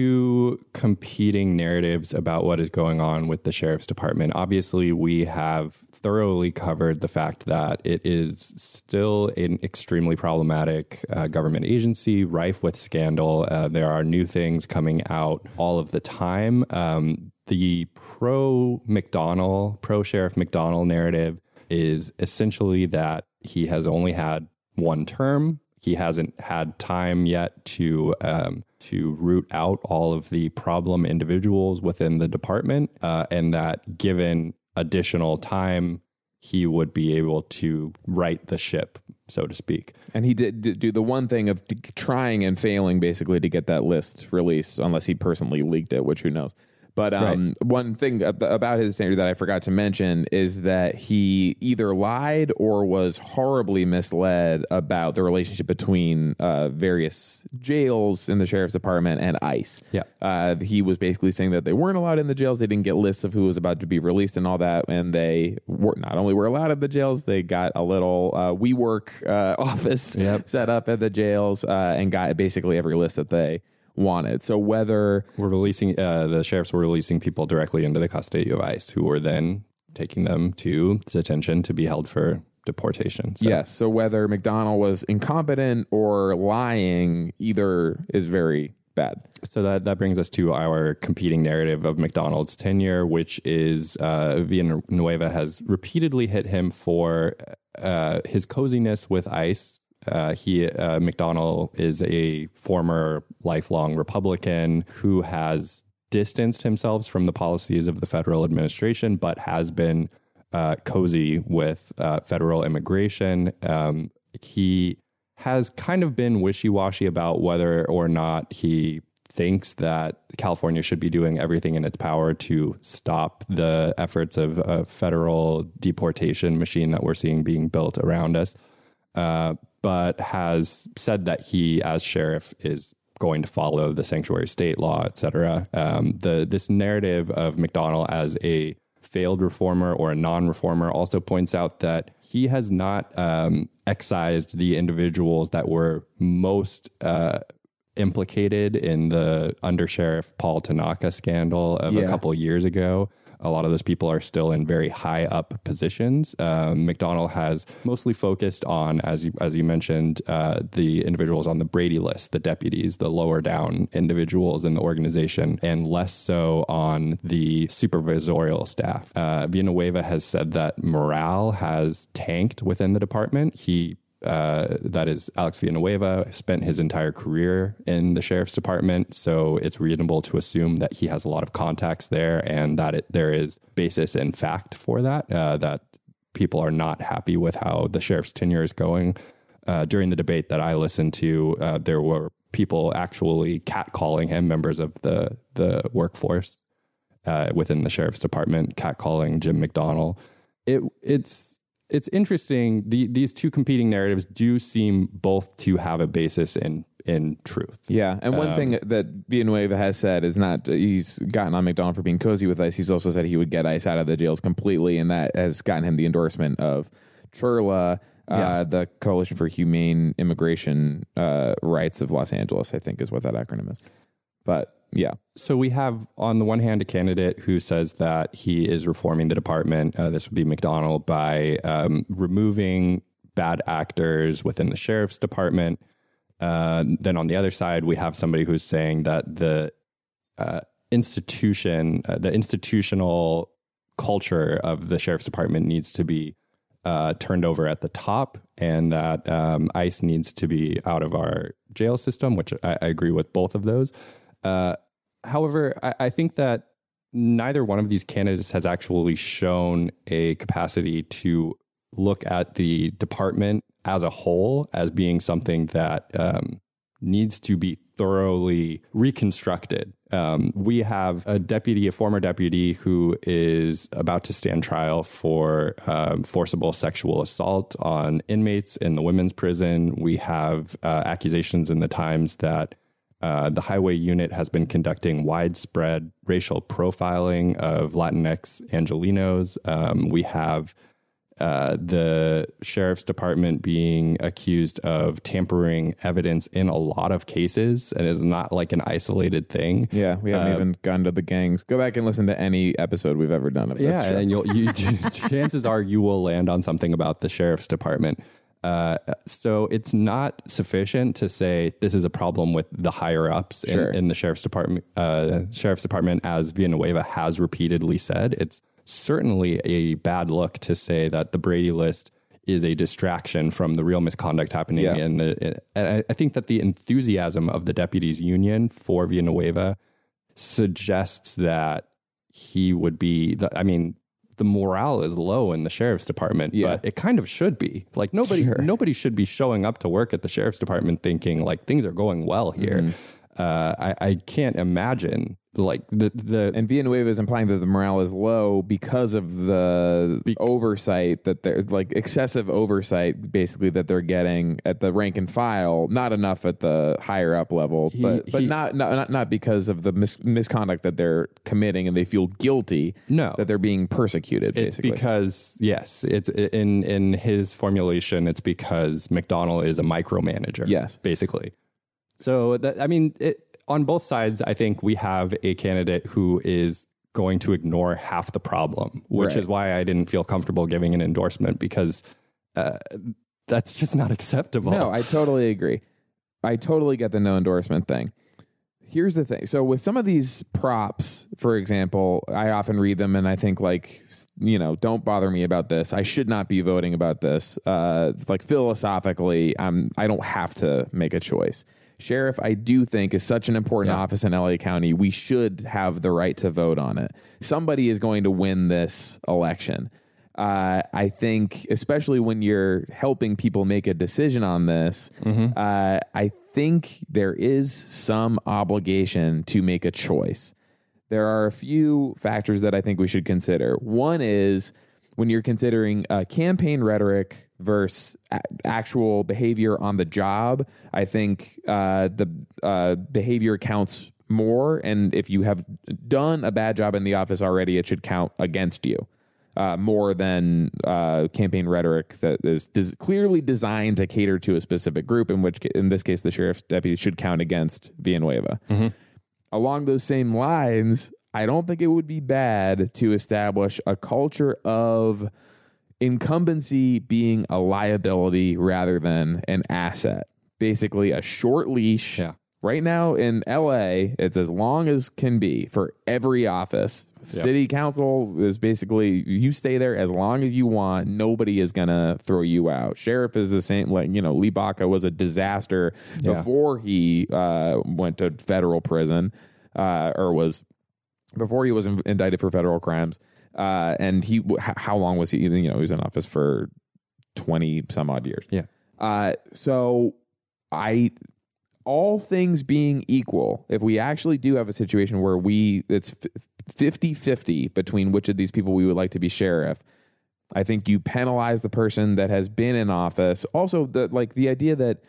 two competing narratives about what is going on with the sheriff's department. Obviously, we have thoroughly covered the fact that it is still an extremely problematic uh, government agency, rife with scandal. Uh, there are new things coming out all of the time. Um, the pro-McDonnell, pro-Sheriff McDonnell narrative is essentially that he has only had one term. He hasn't had time yet to um, to root out all of the problem individuals within the department, uh, and that given additional time, he would be able to right the ship, so to speak. And he did, did do the one thing of d- trying and failing, basically, to get that list released, unless he personally leaked it, which who knows. But um, right. one thing ab- about his standard that I forgot to mention is that he either lied or was horribly misled about the relationship between uh, various jails in the sheriff's department and ICE. Yeah. Uh, he was basically saying that they weren't allowed in the jails. They didn't get lists of who was about to be released and all that. And they were not only were allowed in the jails, they got a little uh, WeWork uh, office Yep. set up at the jails uh, and got basically every list that they wanted. So whether we're releasing uh, the sheriffs were releasing people directly into the custody of ICE, who were then taking them to detention to be held for deportation. So. Yes. So whether McDonnell was incompetent or lying, either is very bad. So that, that brings us to our competing narrative of McDonnell's tenure, which is uh, Villanueva has repeatedly hit him for uh, his coziness with ICE. Uh, he uh, McDonnell is a former lifelong Republican who has distanced himself from the policies of the federal administration, but has been uh, cozy with uh, federal immigration. Um, he has kind of been wishy-washy about whether or not he thinks that California should be doing everything in its power to stop the efforts of a federal deportation machine that we're seeing being built around us. Uh, but has said that he, as sheriff, is going to follow the sanctuary state law, et cetera. Um, the, this narrative of McDonnell as a failed reformer or a non-reformer also points out that he has not um, excised the individuals that were most uh, implicated in the undersheriff Paul Tanaka scandal of Yeah. a couple of years ago. A lot of those people are still in very high up positions. Um, McDonnell has mostly focused on, as you, as you mentioned, uh, the individuals on the Brady list, the deputies, the lower down individuals in the organization, and less so on the supervisorial staff. Uh, Villanueva has said that morale has tanked within the department. He Uh, that is Alex Villanueva spent his entire career in the sheriff's department. So it's reasonable to assume that he has a lot of contacts there and that it, there is basis in fact for that, uh, that people are not happy with how the sheriff's tenure is going. Uh, during the debate that I listened to, uh, there were people actually catcalling him, members of the, the workforce uh, within the sheriff's department, catcalling Jim McDonnell. It, it's, It's interesting. The, these two competing narratives do seem both to have a basis in in truth. Yeah, and one Um, thing that Villanueva has said is not he's gotten on McDonnell for being cozy with ICE. He's also said he would get ICE out of the jails completely, and that has gotten him the endorsement of CHIRLA, uh, Yeah. the Coalition for Humane Immigration uh, Rights of Los Angeles, I think is what that acronym is. But yeah. So we have, on the one hand, a candidate who says that he is reforming the department. Uh, this would be McDonnell, by um, removing bad actors within the sheriff's department. Uh, then on the other side, we have somebody who's saying that the uh, institution, uh, the institutional culture of the sheriff's department needs to be uh, turned over at the top, and that um, ICE needs to be out of our jail system, which I, I agree with both of those. Uh, however, I, I think that neither one of these candidates has actually shown a capacity to look at the department as a whole as being something that um, needs to be thoroughly reconstructed. Um, we have a deputy, a former deputy, who is about to stand trial for um, forcible sexual assault on inmates in the women's prison. We have uh, accusations in the Times that uh, the highway unit has been conducting widespread racial profiling of Latinx Angelenos. Um, we have Uh, the sheriff's department being accused of tampering evidence in a lot of cases, and is not like an isolated thing. Yeah, we haven't uh, even gone to the gangs. Go back and listen to any episode we've ever done of this. Yeah, show. and you'll, you, chances are you will land on something about the sheriff's department. Uh, so it's not sufficient to say this is a problem with the higher ups Sure. in, in the sheriff's department. Uh, sheriff's department, as Villanueva has repeatedly said, it's certainly a bad look to say that the Brady list is a distraction from the real misconduct happening Yeah. in the. And I think that the enthusiasm of the deputies union for Villanueva suggests that he would be. The, I mean, the morale is low in the sheriff's department, Yeah. but it kind of should be. Like nobody, Sure. nobody should be showing up to work at the sheriff's department thinking like things are going well here. Mm-hmm. Uh, I, I can't imagine like the the And Villanueva is implying that the morale is low because of the Be- oversight that there's like excessive oversight, basically, that they're getting at the rank and file, not enough at the higher up level, He- but but he- not, not not not because of the mis- misconduct that they're committing and they feel guilty. No. that they're being persecuted. It's Basically, because yes, it's in in his formulation. It's because McDonnell is a micromanager. Yes. basically. So that I mean, it, on both sides, I think we have a candidate who is going to ignore half the problem, which Right. is why I didn't feel comfortable giving an endorsement because uh, that's just not acceptable. No, I totally agree. I totally get the no endorsement thing. Here's the thing. So with some of these props, for example, I often read them and I think like, you know, don't bother me about this. I should not be voting about this. Uh, it's like philosophically, I'm, I don't have to make a choice. Sheriff, I do think, is such an important Yeah. office in L A County. We should have the right to vote on it. Somebody is going to win this election. Uh, I think, especially when you're helping people make a decision on this, Mm-hmm. uh, I think there is some obligation to make a choice. There are a few factors that I think we should consider. One is when you're considering uh, campaign rhetoric versus a- actual behavior on the job, I think uh, the uh, behavior counts more. And if you have done a bad job in the office already, it should count against you. Uh, more than uh, campaign rhetoric that is des- clearly designed to cater to a specific group, in which, ca- in this case, the sheriff's deputy should count against Villanueva. Mm-hmm. Along those same lines, I don't think it would be bad to establish a culture of incumbency being a liability rather than an asset. Basically, a short leash. Yeah. Right now in L A, it's as long as can be for every office. Yep. City council is basically, you stay there as long as you want. Nobody is going to throw you out. Sheriff is the same. Like, you know, Lee Baca was a disaster Yeah. before he uh, went to federal prison uh, or was before he was in- indicted for federal crimes. Uh, and he, h- how long was he? You know, he was in office for twenty some odd years. Yeah. Uh, so I, all things being equal, if we actually do have a situation where we, it's fifty-fifty between which of these people we would like to be sheriff, I think you penalize the person that has been in office. Also, the like the idea that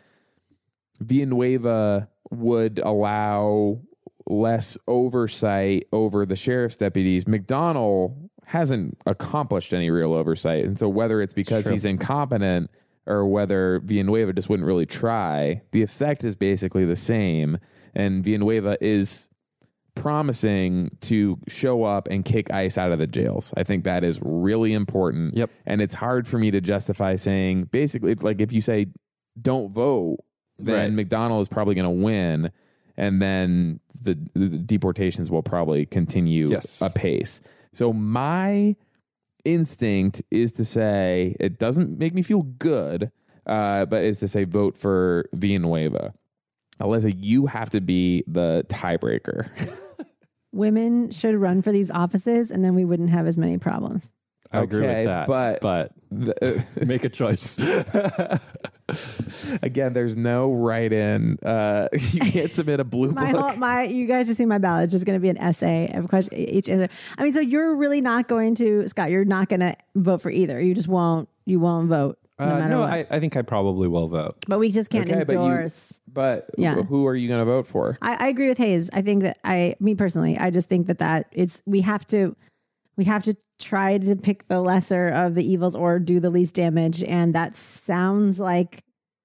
Villanueva would allow less oversight over the sheriff's deputies. McDonnell hasn't accomplished any real oversight. And so whether it's because True. he's incompetent or whether Villanueva just wouldn't really try, the effect is basically the same. And Villanueva is promising to show up and kick ICE out of the jails. I think that is really important. Yep. And it's hard for me to justify saying, basically, like if you say don't vote, then Right. McDonnell is probably going to win. And then the, the deportations will probably continue Yes. apace. So my instinct is to say, it doesn't make me feel good, uh, but is to say vote for Villanueva. Alyssa, you have to be the tiebreaker. Women should run for these offices, and then we wouldn't have as many problems. I agree Okay, with that. but- but The- make a choice. Again, there's no write-in. Uh, you can't submit a blue My book. whole, my, you guys just see my ballot. It's just going to be an essay of question each answer. I mean, so you're really not going to, Scott, you're not going to vote for either. You just won't, you won't vote no Uh, matter no, what. I, I think I probably will vote. But we just can't Okay, but you- endorse. But Yeah. who are you going to vote for? I, I agree with Hayes. I think that I, me personally, I just think that that it's, we have to, we have to try to pick the lesser of the evils or do the least damage. And that sounds like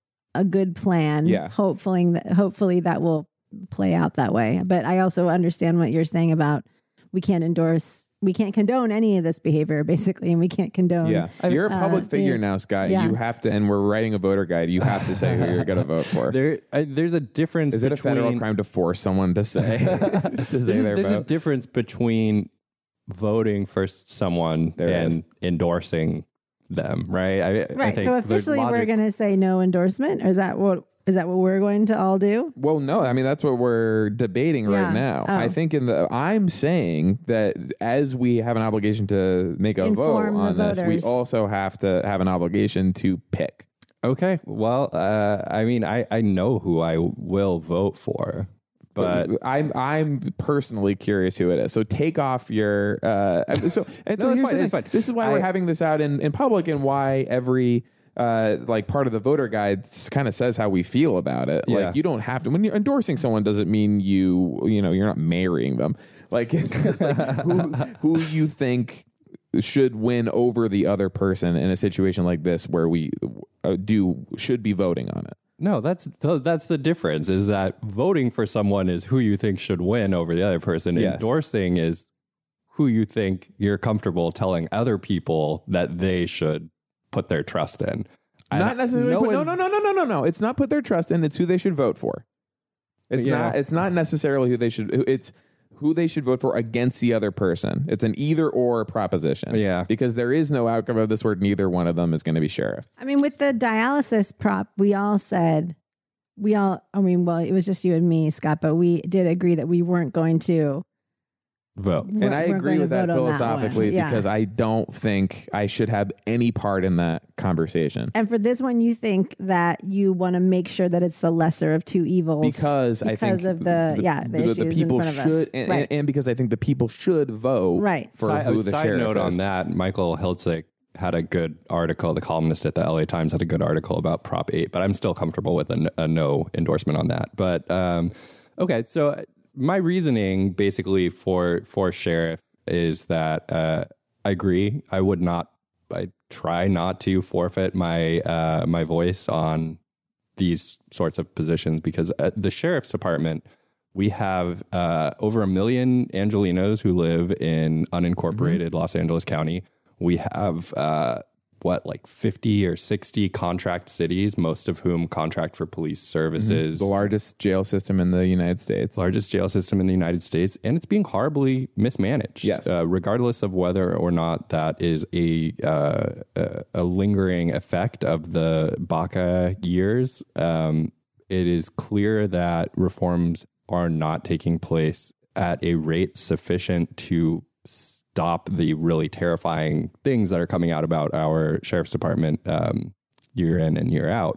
a good plan. Yeah. Hopefully that, hopefully that will play out that way. But I also understand what you're saying about we can't endorse, we can't condone any of this behavior basically. And we can't condone. Yeah, you're a public uh, figure yeah. now, Scott. Yeah. You have to, and we're writing a voter guide. You have to say who you're going to vote for. There, I, there's a difference. Is it a between, federal crime to force someone to say, to say There's, their there's a vote? difference between voting for someone There and is. endorsing them, right? I, I Right. think So there's officially we're logic- going to say no endorsement. Or is that what, is that what we're going to all do? Well, no, I mean, that's what we're debating Yeah. right now. Oh. I think in the, I'm saying that as we have an obligation to make a Inform vote the on this, we voters. also have to have an obligation to pick. Okay. Well, uh, I mean, I, I know who I will vote for, but I'm I'm personally curious who it is. So take off your uh, so and so No, it's here's fine, the it's thing. fine. This is why we're I- having this out in, in public and why every uh, like part of the voter guide kind of says how we feel about it. Yeah. Like you don't have to when you're endorsing someone doesn't mean you you know you're not marrying them. Like it's just like who who you think should win over the other person in a situation like this where we uh, do should be voting on it. no, that's so that's the difference. Is that voting for someone is who you think should win over the other person. Yes. Endorsing is who you think you're comfortable telling other people that they should put their trust in. I- Not necessarily. no put, no, one- no, no, no, no, no, no. It's not put their trust in. It's who they should vote for. It's Yeah. not. It's not necessarily who they should. It's who they should vote for against the other person. It's an either or proposition. Yeah. Because there is no outcome of this where neither one of them is going to be sheriff. I mean, with the dialysis prop, we all said, we all, I mean, well, it was just you and me, Scott, but we did agree that we weren't going to. vote. weren't- And I weren't agree going with to that vote on one. philosophically Yeah. because I don't think I should have any part in that conversation. And for this one, you think that you want to make sure that it's the lesser of two evils. Because, I think Because of the- yeah, the issues in people front of us. should, and, Right. and because I think the people should vote Right. for Side, who the side sheriff note is. on that, Michael Hiltzik had a good article. The columnist at the L A Times had a good article about Prop eight, but I'm still comfortable with a, n- a no endorsement on that. But um, okay, so my reasoning basically for for sheriff is that uh, I agree. I would not. I try not to forfeit my uh, my voice on these sorts of positions because at the sheriff's department, we have uh, over a million Angelinos who live in unincorporated Los Angeles County. We have uh, what, like fifty or sixty contract cities, most of whom contract for police services. The largest jail system in the United States. Largest jail system in the United States, and it's being horribly mismanaged. Yes. Uh, regardless of whether or not that is a uh, a, a lingering effect of the Baca years, um, it is clear that reforms are not taking place at a rate sufficient to stop the really terrifying things that are coming out about our sheriff's department um, year in and year out.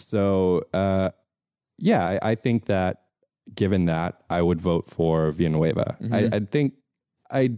So, uh, yeah, I, I think that given that, I would vote for Villanueva. Mm-hmm. I, I think I,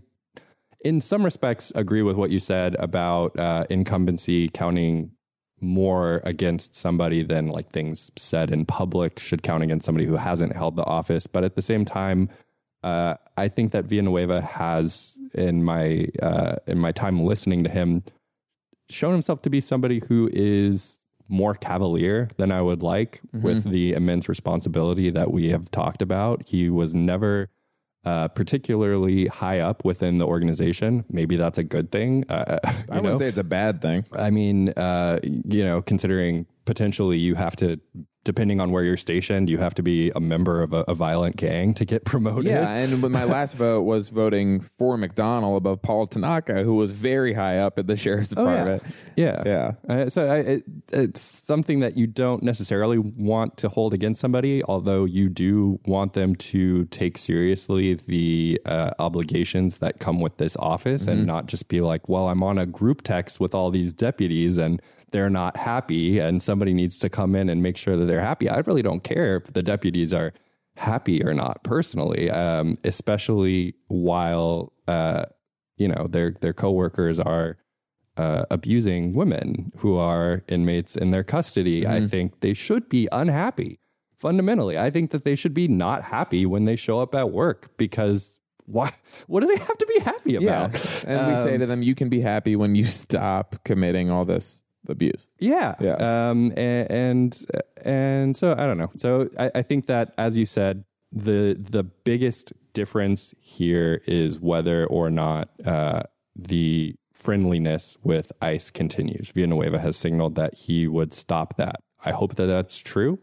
in some respects, agree with what you said about uh, incumbency counting more against somebody than like things said in public should count against somebody who hasn't held the office. But at the same time, uh, I think that Villanueva has, in my uh, in my time listening to him, shown himself to be somebody who is more cavalier than I would like Mm-hmm. with the immense responsibility that we have talked about. He was never uh, particularly high up within the organization. Maybe that's a good thing. Uh, I you wouldn't know? say it's a bad thing. I mean, uh, you know, considering potentially you have to depending on where you're stationed, you have to be a member of a, a violent gang to get promoted. Yeah, and my last vote was voting for McDonnell above Paul Tanaka, who was very high up at the sheriff's department. Oh, yeah. Yeah. yeah. Uh, so I, it, it's something that you don't necessarily want to hold against somebody, although you do want them to take seriously the uh, obligations that come with this office mm-hmm. and not just be like, well, I'm on a group text with all these deputies and they're not happy and somebody needs to come in and make sure that they're happy. I really don't care if the deputies are happy or not personally, um, especially while, uh, you know, their, their coworkers are uh, abusing women who are inmates in their custody. Mm-hmm. I think they should be unhappy. Fundamentally, I think that they should be not happy when they show up at work because why? What do they have to be happy about? Yeah. And um, we say to them, you can be happy when you stop committing all this abuse. Yeah. Yeah. Um, and, and, and so I don't know. So I, I think that, as you said, the, the biggest difference here is whether or not, uh, the friendliness with ICE continues. Villanueva has signaled that he would stop that. I hope that that's true.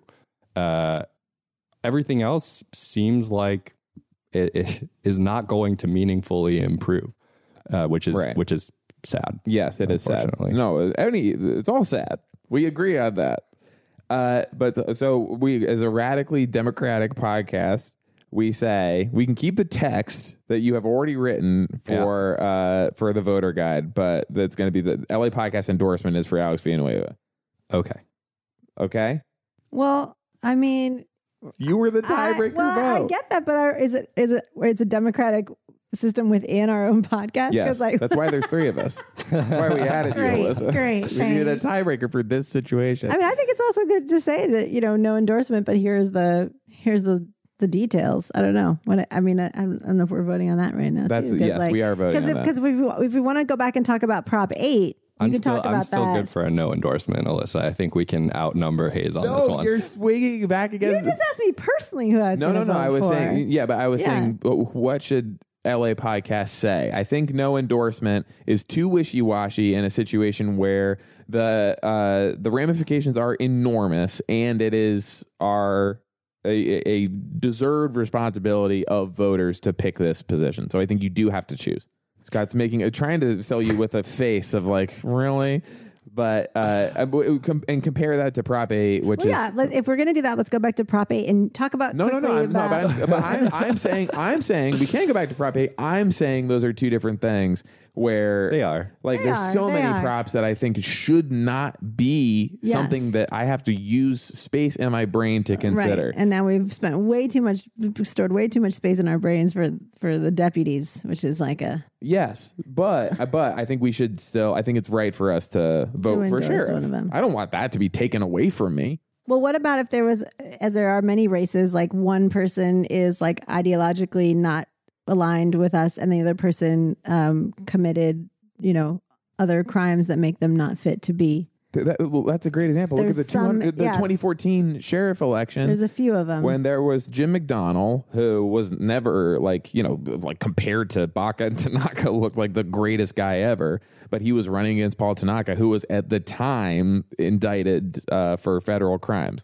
Uh, everything else seems like it, it is not going to meaningfully improve, uh, which is, right. which is, sad. Yes, it is sad. No, any, it's all sad. We agree on that. Uh, but so, so we, as a radically democratic podcast, we say we can keep the text that you have already written for yeah. uh, for the voter guide, but that's going to be the L A podcast endorsement is for Alex Villanueva. Okay. Okay. Well, I mean, you were the tiebreaker well, vote. I get that, but are, is it is it it's a democratic system within our own podcast? Yes, like, that's why there's three of us. That's why we added you, great, Alyssa. Great, we needed a tiebreaker for this situation. I mean, I think it's also good to say that, you know, no endorsement, but here's the here's the the details. I don't know. What I mean, I, I don't know if we're voting on that right now. That's too, yes, like, we are voting on if, that. Because if we if we want to go back and talk about Prop eight. You I'm can still, talk about I'm still that. good for a no endorsement, Alyssa. I think we can outnumber Hayes on no, this one. You're swinging back against. You just asked me personally who I was No, no, no. vote I was for. saying, yeah, but I was Yeah. saying, what should L A podcast say? I think no endorsement is too wishy-washy in a situation where the uh, the ramifications are enormous, and it is our a, a deserved responsibility of voters to pick this position. So I think you do have to choose. Scott's making a, trying to sell you with a face of like, really? But uh, and compare that to Prop eight, which well, is yeah. Let, if we're going to do that, let's go back to Prop eight and talk about no, no, no, I'm, no. About, But, I'm, but I'm, I'm saying, I'm saying we can't go back to Prop eight. I'm saying those are two different things. Where they are like they there's are, so they many are. props that I think should not be Yes. something that I have to use space in my brain to consider. Right. And now we've spent way too much, stored way too much space in our brains for for the deputies, which is like a yes, but but I think we should still. I think it's right for us to vote to for endorse sheriff. one of them. I don't want that to be taken away from me. Well, what about if there was, as there are many races, like one person is like ideologically not aligned with us, and the other person um, committed, you know, other crimes that make them not fit to be. That, well, that's a great example. There's Look at the, some, the yeah. twenty fourteen sheriff election. There's a few of them. When there was Jim McDonnell, who was never like, you know, like compared to Baca and Tanaka, looked like the greatest guy ever. But he was running against Paul Tanaka, who was at the time indicted uh, for federal crimes.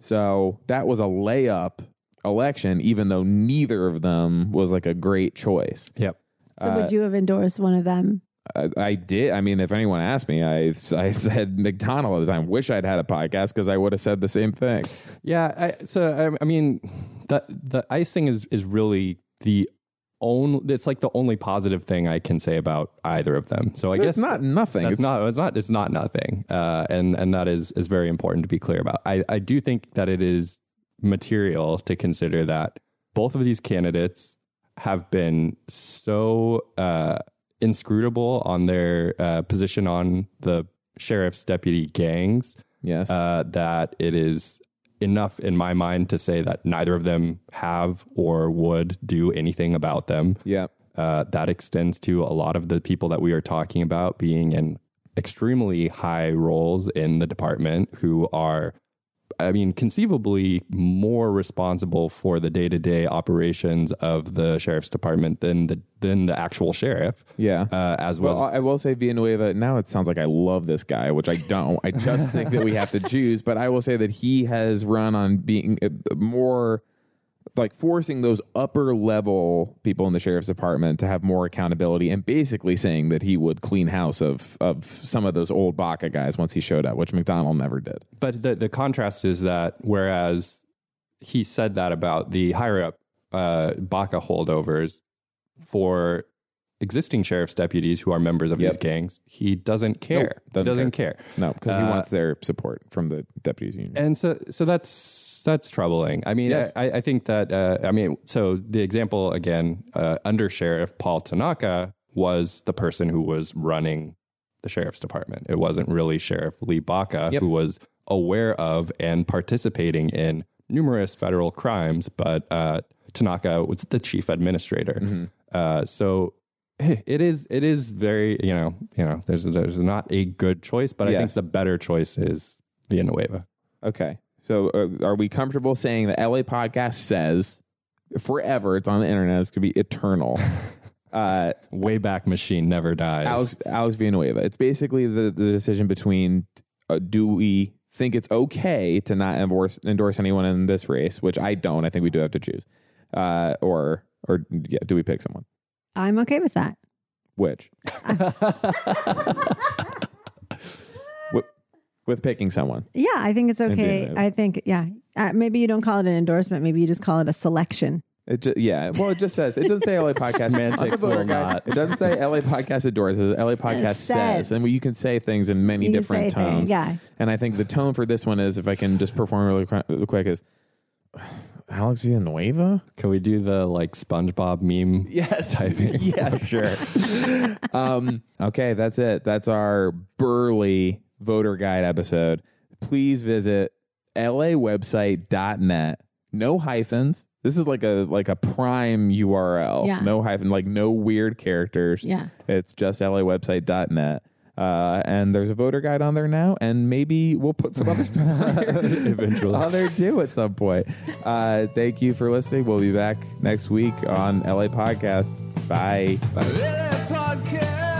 So that was a layup election, even though neither of them was like a great choice. Yep. so uh, would you have endorsed one of them? I, I did. I mean, if anyone asked me, I I said McDonnell at the time. Wish I'd had a podcast because I would have said the same thing. Yeah. I, so I, I mean, the the ICE thing is is really the only. It's like the only positive thing I can say about either of them. So I it's guess not nothing. That's it's not. It's not. It's not nothing. Uh, and and that is is very important to be clear about. I I do think that it is material to consider that both of these candidates have been so. Uh, inscrutable on their uh, position on the sheriff's deputy gangs. Yes. Uh, that it is enough in my mind to say that neither of them have or would do anything about them. Yeah. Uh, that extends to a lot of the people that we are talking about being in extremely high roles in the department who are I mean, conceivably more responsible for the day-to-day operations of the sheriff's department than the than the actual sheriff. Yeah. Uh, as well. Well, I will say Villanueva, now it sounds like I love this guy, which I don't. I just think that we have to choose. But I will say that he has run on being more like forcing those upper level people in the sheriff's department to have more accountability and basically saying that he would clean house of of some of those old Baca guys once he showed up, which McDonnell never did. But the, the contrast is that whereas he said that about the higher up uh, Baca holdovers for existing sheriff's deputies who are members of Yep. these gangs, he doesn't care. Nope, doesn't he doesn't care. care. No, because he Uh, wants their support from the deputies union. And so, so that's that's troubling. I mean, Yes. I, I think that uh, I mean, so the example again, uh, Under Sheriff Paul Tanaka was the person who was running the sheriff's department. It wasn't really Sheriff Lee Baca, Yep. who was aware of and participating in numerous federal crimes, but uh, Tanaka was the chief administrator. Mm-hmm. Uh, so. It is. It is very. You know. You know. There's. There's not a good choice, but I think Yes. the better choice is Villanueva. Okay. So uh, are we comfortable saying that L A Podcast says forever, it's on the internet, it's going to be eternal. uh, Wayback Machine never dies. Alex, Alex Villanueva. It's basically the, the decision between uh, do we think it's okay to not endorse, endorse anyone in this race, which I don't. I think we do have to choose. Uh, or, or yeah, do we pick someone? I'm okay with that. Which? with, with picking someone. Yeah, I think it's okay. Indeed. I think, yeah. Uh, maybe you don't call it an endorsement. Maybe you just call it a selection. It just, yeah. Well, it just says, it doesn't say L A Podcast. Semantics On the voter will guide, not. It doesn't say L A Podcast endorses. L A Podcast says. says. And you can say things in many You can different say things, tones. yeah. And I think the tone for this one is, if I can just perform really, qu- really quick, is Alex Villanueva? Can we do the like SpongeBob meme? Yes. Typing. Yeah, sure. um, okay, that's it. That's our burly voter guide episode. Please visit L A website dot net. No hyphens. This is like a like a prime U R L. Yeah. No hyphen, like no weird characters. Yeah. It's just L A website dot net. Uh, and there's a voter guide on there now, and maybe we'll put some other stuff on there Eventually. on there too at some point. Uh, thank you for listening. We'll be back next week on L A Podcast. Bye. Bye. L A Podcast.